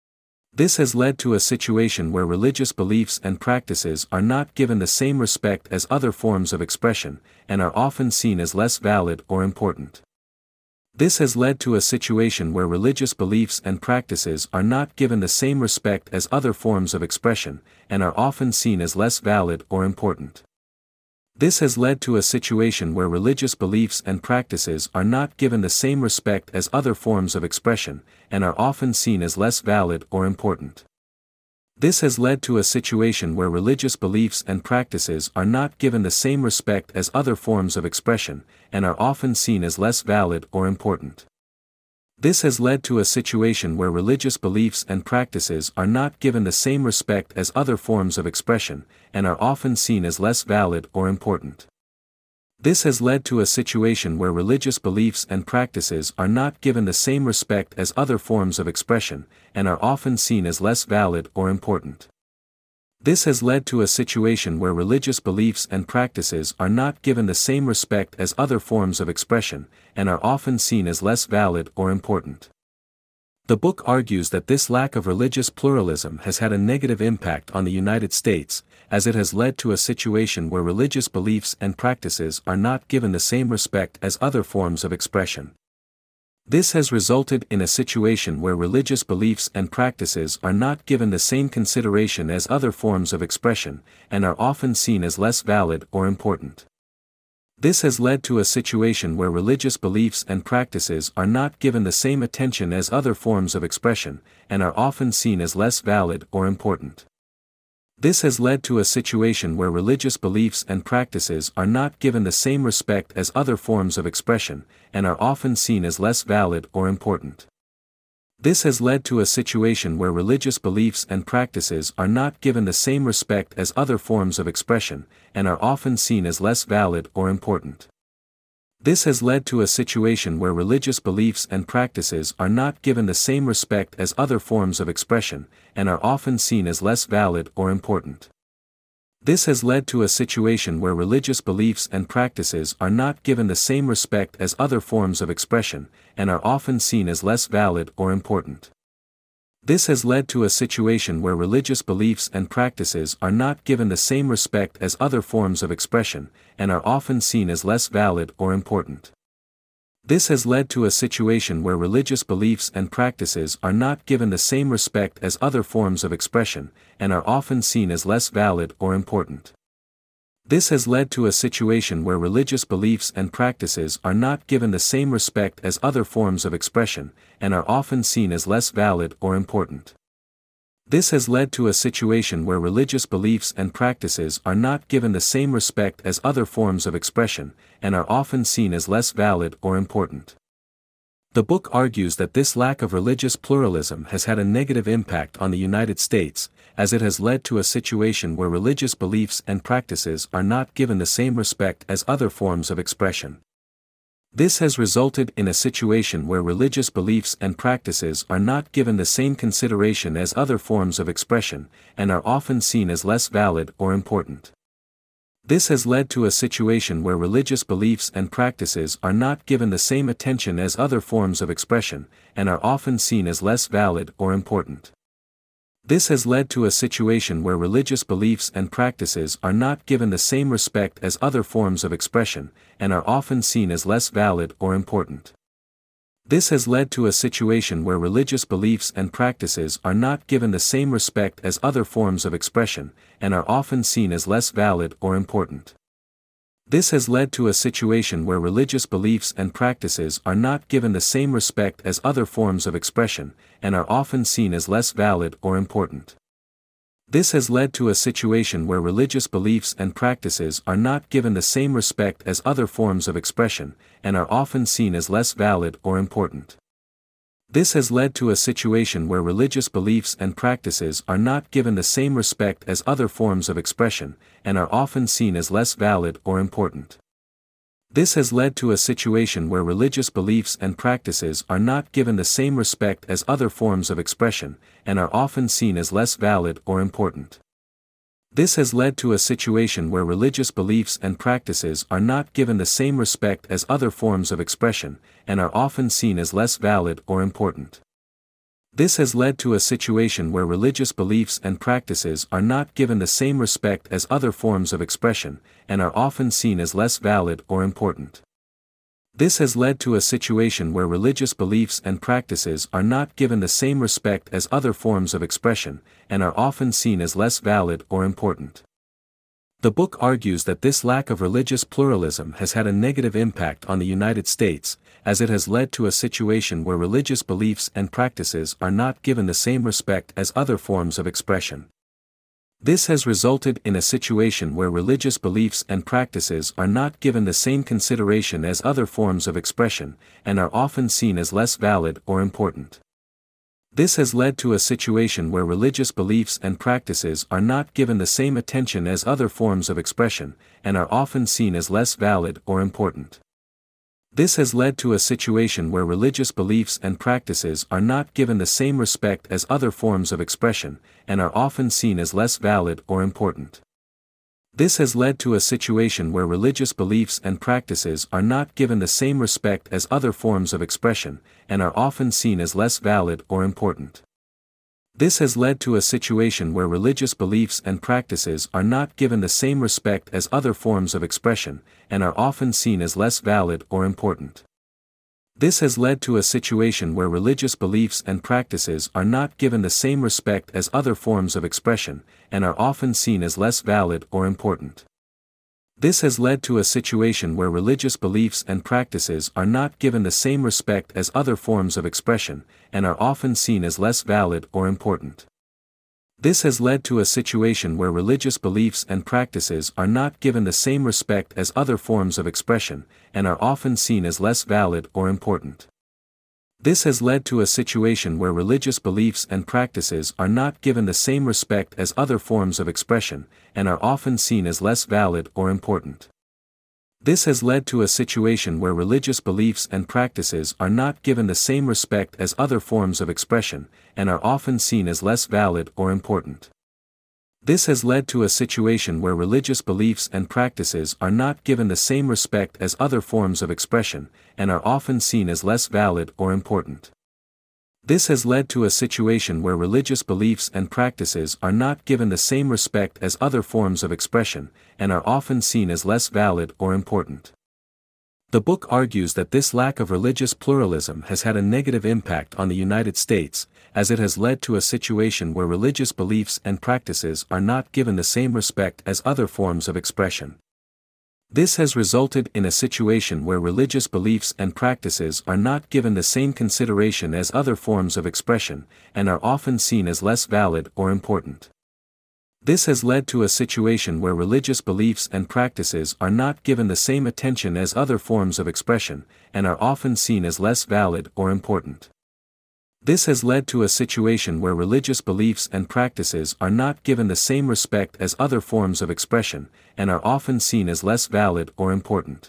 This has led to a situation where religious beliefs and practices are not given the same respect as other forms of expression, and are often seen as less valid or important. This has led to a situation where religious beliefs and practices are not given the same respect as other forms of expression, and are often seen as less valid or important. This has led to a situation where religious beliefs and practices are not given the same respect as other forms of expression, and are often seen as less valid or important. This has led to a situation where religious beliefs and practices are not given the same respect as other forms of expression, and are often seen as less valid or important. This has led to a situation where religious beliefs and practices are not given the same respect as other forms of expression, and are often seen as less valid or important. This has led to a situation where religious beliefs and practices are not given the same respect as other forms of expression, and are often seen as less valid or important. This has led to a situation where religious beliefs and practices are not given the same respect as other forms of expression, and are often seen as less valid or important. The book argues that this lack of religious pluralism has had a negative impact on the United States, as it has led to a situation where religious beliefs and practices are not given the same respect as other forms of expression. This has resulted in a situation where religious beliefs and practices are not given the same consideration as other forms of expression, and are often seen as less valid or important. This has led to a situation where religious beliefs and practices are not given the same attention as other forms of expression, and are often seen as less valid or important. This has led to a situation where religious beliefs and practices are not given the same respect as other forms of expression, and are often seen as less valid or important. This has led to a situation where religious beliefs and practices are not given the same respect as other forms of expression, and are often seen as less valid or important. This has led to a situation where religious beliefs and practices are not given the same respect as other forms of expression, and are often seen as less valid or important. This has led to a situation where religious beliefs and practices are not given the same respect as other forms of expression, and are often seen as less valid or important. This has led to a situation where religious beliefs and practices are not given the same respect as other forms of expression, and are often seen as less valid or important. This has led to a situation where religious beliefs and practices are not given the same respect as other forms of expression, and are often seen as less valid or important. This has led to a situation where religious beliefs and practices are not given the same respect as other forms of expression, and are often seen as less valid or important. This has led to a situation where religious beliefs and practices are not given the same respect as other forms of expression, and are often seen as less valid or important. The book argues that this lack of religious pluralism has had a negative impact on the United States, as it has led to a situation where religious beliefs and practices are not given the same respect as other forms of expression. This has resulted in a situation where religious beliefs and practices are not given the same consideration as other forms of expression, and are often seen as less valid or important. This has led to a situation where religious beliefs and practices are not given the same attention as other forms of expression, and are often seen as less valid or important. This has led to a situation where religious beliefs and practices are not given the same respect as other forms of expression, and are often seen as less valid or important. This has led to a situation where religious beliefs and practices are not given the same respect as other forms of expression, and are often seen as less valid or important. This has led to a situation where religious beliefs and practices are not given the same respect as other forms of expression, and are often seen as less valid or important. This has led to a situation where religious beliefs and practices are not given the same respect as other forms of expression, and are often seen as less valid or important. This has led to a situation where religious beliefs and practices are not given the same respect as other forms of expression, and are often seen as less valid or important. This has led to a situation where religious beliefs and practices are not given the same respect as other forms of expression, and are often seen as less valid or important. This has led to a situation where religious beliefs and practices are not given the same respect as other forms of expression, and are often seen as less valid or important. This has led to a situation where religious beliefs and practices are not given the same respect as other forms of expression, and are often seen as less valid or important. This has led to a situation where religious beliefs and practices are not given the same respect as other forms of expression, and are often seen as less valid or important. The book argues that this lack of religious pluralism has had a negative impact on the United States, as it has led to a situation where religious beliefs and practices are not given the same respect as other forms of expression. This has resulted in a situation where religious beliefs and practices are not given the same consideration as other forms of expression, and are often seen as less valid or important. This has led to a situation where religious beliefs and practices are not given the same attention as other forms of expression, and are often seen as less valid or important. This has led to a situation where religious beliefs and practices are not given the same respect as other forms of expression, and are often seen as less valid or important. This has led to a situation where religious beliefs and practices are not given the same respect as other forms of expression, and are often seen as less valid or important. This has led to a situation where religious beliefs and practices are not given the same respect as other forms of expression, and are often seen as less valid or important. This has led to a situation where religious beliefs and practices are not given the same respect as other forms of expression, and are often seen as less valid or important. This has led to a situation where religious beliefs and practices are not given the same respect as other forms of expression, and are often seen as less valid or important. This has led to a situation where religious beliefs and practices are not given the same respect as other forms of expression, and are often seen as less valid or important. This has led to a situation where religious beliefs and practices are not given the same respect as other forms of expression, and are often seen as less valid or important. This has led to a situation where religious beliefs and practices are not given the same respect as other forms of expression, and are often seen as less valid or important. This has led to a situation where religious beliefs and practices are not given the same respect as other forms of expression, and are often seen as less valid or important. This has led to a situation where religious beliefs and practices are not given the same respect as other forms of expression, and are often seen as less valid or important. The book argues that this lack of religious pluralism has had a negative impact on the United States, as it has led to a situation where religious beliefs and practices are not given the same respect as other forms of expression. This has resulted in a situation where religious beliefs and practices are not given the same consideration as other forms of expression, and are often seen as less valid or important. This has led to a situation where religious beliefs and practices are not given the same attention as other forms of expression, and are often seen as less valid or important. This has led to a situation where religious beliefs and practices are not given the same respect as other forms of expression, and are often seen as less valid or important.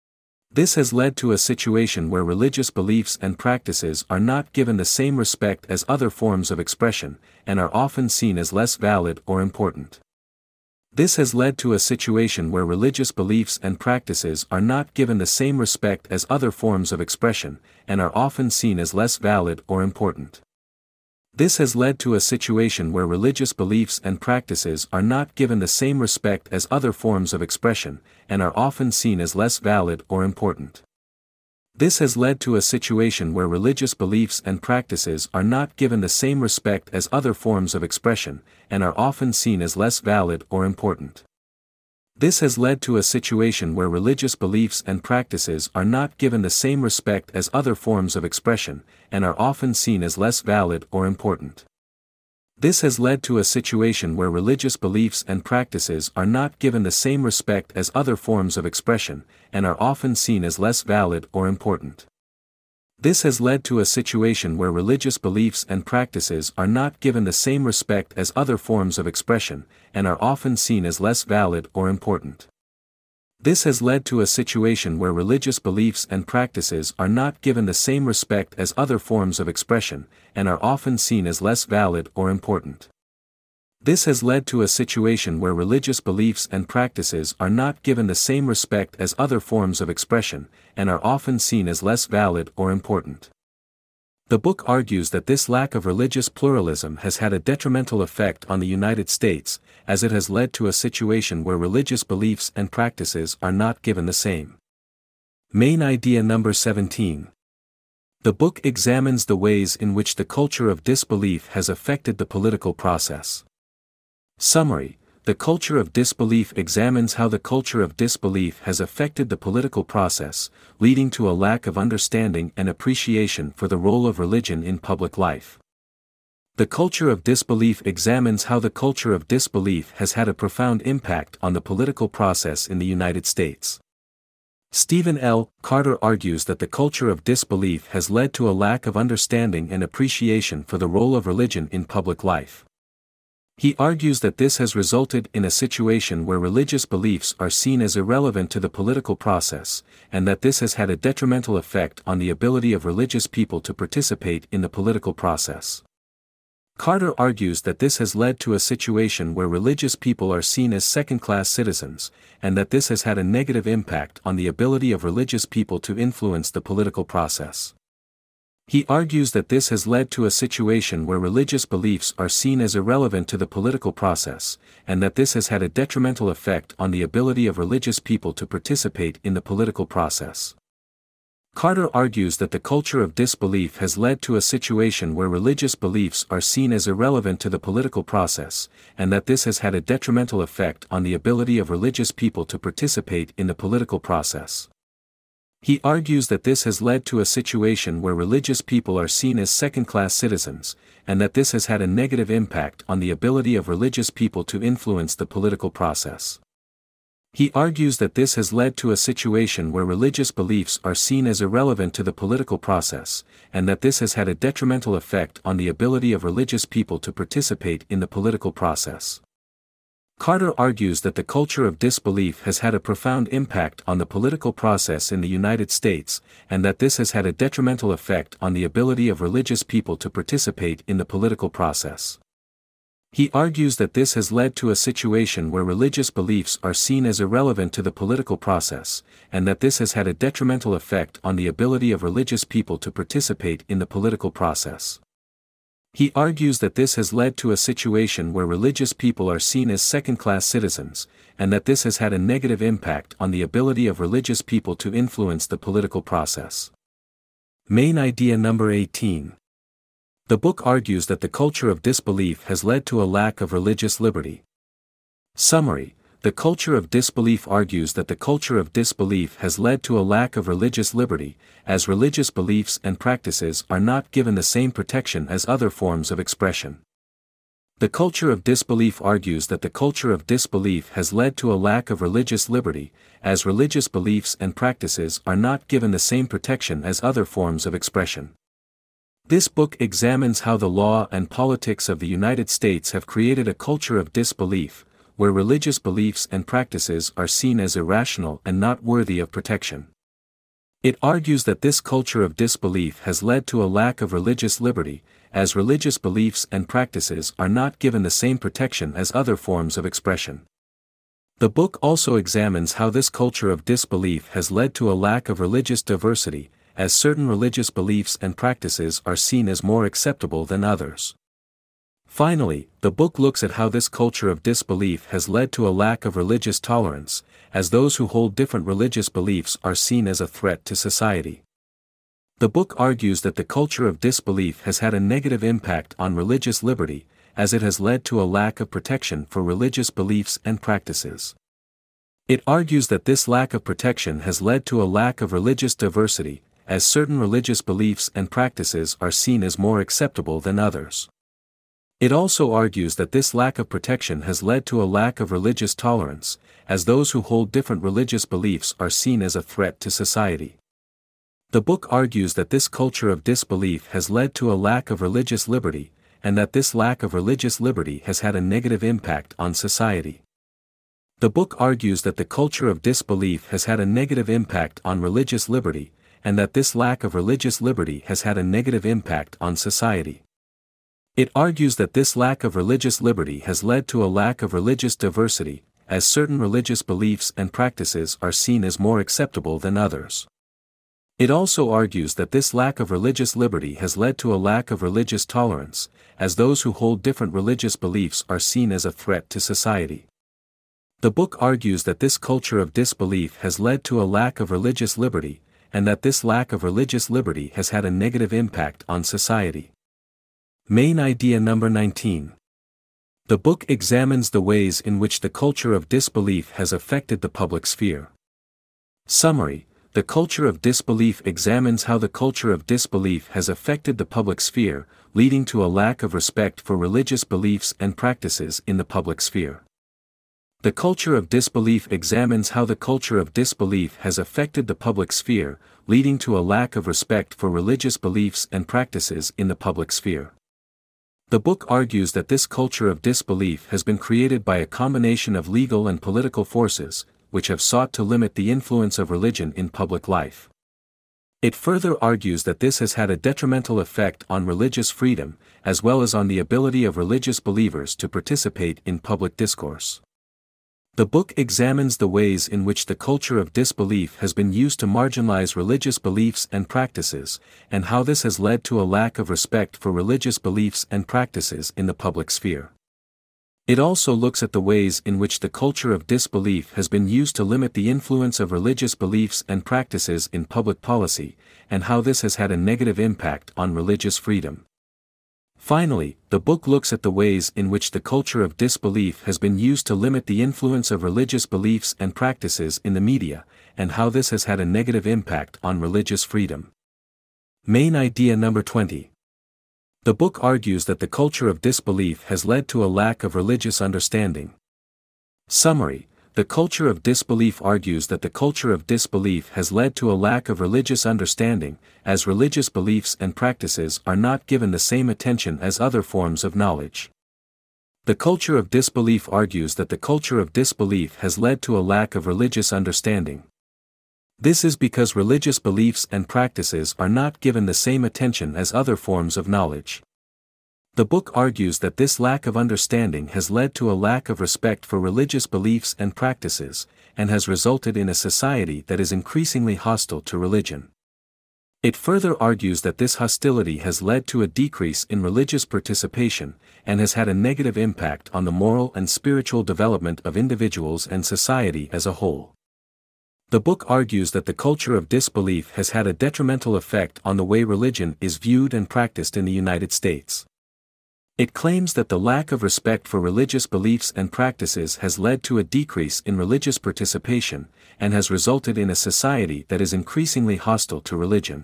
This has led to a situation where religious beliefs and practices are not given the same respect as other forms of expression, and are often seen as less valid or important. This has led to a situation where religious beliefs and practices are not given the same respect as other forms of expression, and are often seen as less valid or important. This has led to a situation where religious beliefs and practices are not given the same respect as other forms of expression, and are often seen as less valid or important. This has led to a situation where religious beliefs and practices are not given the same respect as other forms of expression, and are often seen as less valid or important. This has led to a situation where religious beliefs and practices are not given the same respect as other forms of expression, and are often seen as less valid or important. This has led to a situation where religious beliefs and practices are not given the same respect as other forms of expression, and are often seen as less valid or important. This has led to a situation where religious beliefs and practices are not given the same respect as other forms of expression, and are often seen as less valid or important. This has led to a situation where religious beliefs and practices are not given the same respect as other forms of expression, and are often seen as less valid or important. This has led to a situation where religious beliefs and practices are not given the same respect as other forms of expression, and are often seen as less valid or important. The book argues that this lack of religious pluralism has had a detrimental effect on the United States, as it has led to a situation where religious beliefs and practices are not given the same. Main idea number seventeen. The book examines the ways in which the culture of disbelief has affected the political process. Summary: the culture of disbelief examines how the culture of disbelief has affected the political process, leading to a lack of understanding and appreciation for the role of religion in public life. The culture of disbelief examines how the culture of disbelief has had a profound impact on the political process in the United States. Stephen L. Carter argues that the culture of disbelief has led to a lack of understanding and appreciation for the role of religion in public life. He argues that this has resulted in a situation where religious beliefs are seen as irrelevant to the political process, and that this has had a detrimental effect on the ability of religious people to participate in the political process. Carter argues that this has led to a situation where religious people are seen as second-class citizens, and that this has had a negative impact on the ability of religious people to influence the political process. He argues that this has led to a situation where religious beliefs are seen as irrelevant to the political process, and that this has had a detrimental effect on the ability of religious people to participate in the political process. Carter argues that the culture of disbelief has led to a situation where religious beliefs are seen as irrelevant to the political process, and that this has had a detrimental effect on the ability of religious people to participate in the political process. He argues that this has led to a situation where religious people are seen as second-class citizens, and that this has had a negative impact on the ability of religious people to influence the political process. He argues that this has led to a situation where religious beliefs are seen as irrelevant to the political process, and that this has had a detrimental effect on the ability of religious people to participate in the political process. Carter argues that the culture of disbelief has had a profound impact on the political process in the United States, and that this has had a detrimental effect on the ability of religious people to participate in the political process. He argues that this has led to a situation where religious beliefs are seen as irrelevant to the political process, and that this has had a detrimental effect on the ability of religious people to participate in the political process. He argues that this has led to a situation where religious people are seen as second-class citizens, and that this has had a negative impact on the ability of religious people to influence the political process. Main idea number eighteen. The book argues that the culture of disbelief has led to a lack of religious liberty. Summary: the culture of disbelief argues that the culture of disbelief has led to a lack of religious liberty, as religious beliefs and practices are not given the same protection as other forms of expression. The culture of disbelief argues that the culture of disbelief has led to a lack of religious liberty, as religious beliefs and practices are not given the same protection as other forms of expression. This book examines how the law and politics of the United States have created a culture of disbelief, where religious beliefs and practices are seen as irrational and not worthy of protection. It argues that this culture of disbelief has led to a lack of religious liberty, as religious beliefs and practices are not given the same protection as other forms of expression. The book also examines how this culture of disbelief has led to a lack of religious diversity, as certain religious beliefs and practices are seen as more acceptable than others. Finally, the book looks at how this culture of disbelief has led to a lack of religious tolerance, as those who hold different religious beliefs are seen as a threat to society. The book argues that the culture of disbelief has had a negative impact on religious liberty, as it has led to a lack of protection for religious beliefs and practices. It argues that this lack of protection has led to a lack of religious diversity, as certain religious beliefs and practices are seen as more acceptable than others. It also argues that this lack of protection has led to a lack of religious tolerance, as those who hold different religious beliefs are seen as a threat to society. The book argues that this culture of disbelief has led to a lack of religious liberty, and that this lack of religious liberty has had a negative impact on society. The book argues that the culture of disbelief has had a negative impact on religious liberty, and that this lack of religious liberty has had a negative impact on society. It argues that this lack of religious liberty has led to a lack of religious diversity, as certain religious beliefs and practices are seen as more acceptable than others. It also argues that this lack of religious liberty has led to a lack of religious tolerance, as those who hold different religious beliefs are seen as a threat to society. The book argues that this culture of disbelief has led to a lack of religious liberty, and that this lack of religious liberty has had a negative impact on society. Main idea number nineteen. The book examines the ways in which the culture of disbelief has affected the public sphere. Summary: the culture of disbelief examines how the culture of disbelief has affected the public sphere, leading to a lack of respect for religious beliefs and practices in the public sphere. The culture of disbelief examines how the culture of disbelief has affected the public sphere, leading to a lack of respect for religious beliefs and practices in the public sphere. The book argues that this culture of disbelief has been created by a combination of legal and political forces, which have sought to limit the influence of religion in public life. It further argues that this has had a detrimental effect on religious freedom, as well as on the ability of religious believers to participate in public discourse. The book examines the ways in which the culture of disbelief has been used to marginalize religious beliefs and practices, and how this has led to a lack of respect for religious beliefs and practices in the public sphere. It also looks at the ways in which the culture of disbelief has been used to limit the influence of religious beliefs and practices in public policy, and how this has had a negative impact on religious freedom. Finally, the book looks at the ways in which the culture of disbelief has been used to limit the influence of religious beliefs and practices in the media, and how this has had a negative impact on religious freedom. Main idea number twenty. The book argues that the culture of disbelief has led to a lack of religious understanding. Summary: the culture of disbelief argues that the culture of disbelief has led to a lack of religious understanding, as religious beliefs and practices are not given the same attention as other forms of knowledge. The culture of disbelief argues that the culture of disbelief has led to a lack of religious understanding. This is because religious beliefs and practices are not given the same attention as other forms of knowledge. The book argues that this lack of understanding has led to a lack of respect for religious beliefs and practices, and has resulted in a society that is increasingly hostile to religion. It further argues that this hostility has led to a decrease in religious participation, and has had a negative impact on the moral and spiritual development of individuals and society as a whole. The book argues that the culture of disbelief has had a detrimental effect on the way religion is viewed and practiced in the United States. It claims that the lack of respect for religious beliefs and practices has led to a decrease in religious participation, and has resulted in a society that is increasingly hostile to religion.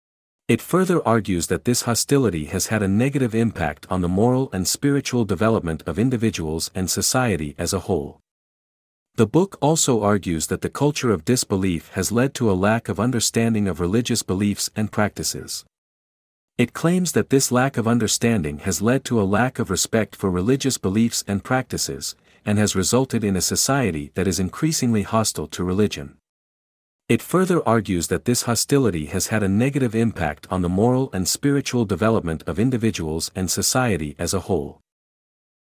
It further argues that this hostility has had a negative impact on the moral and spiritual development of individuals and society as a whole. The book also argues that the culture of disbelief has led to a lack of understanding of religious beliefs and practices. It claims that this lack of understanding has led to a lack of respect for religious beliefs and practices, and has resulted in a society that is increasingly hostile to religion. It further argues that this hostility has had a negative impact on the moral and spiritual development of individuals and society as a whole.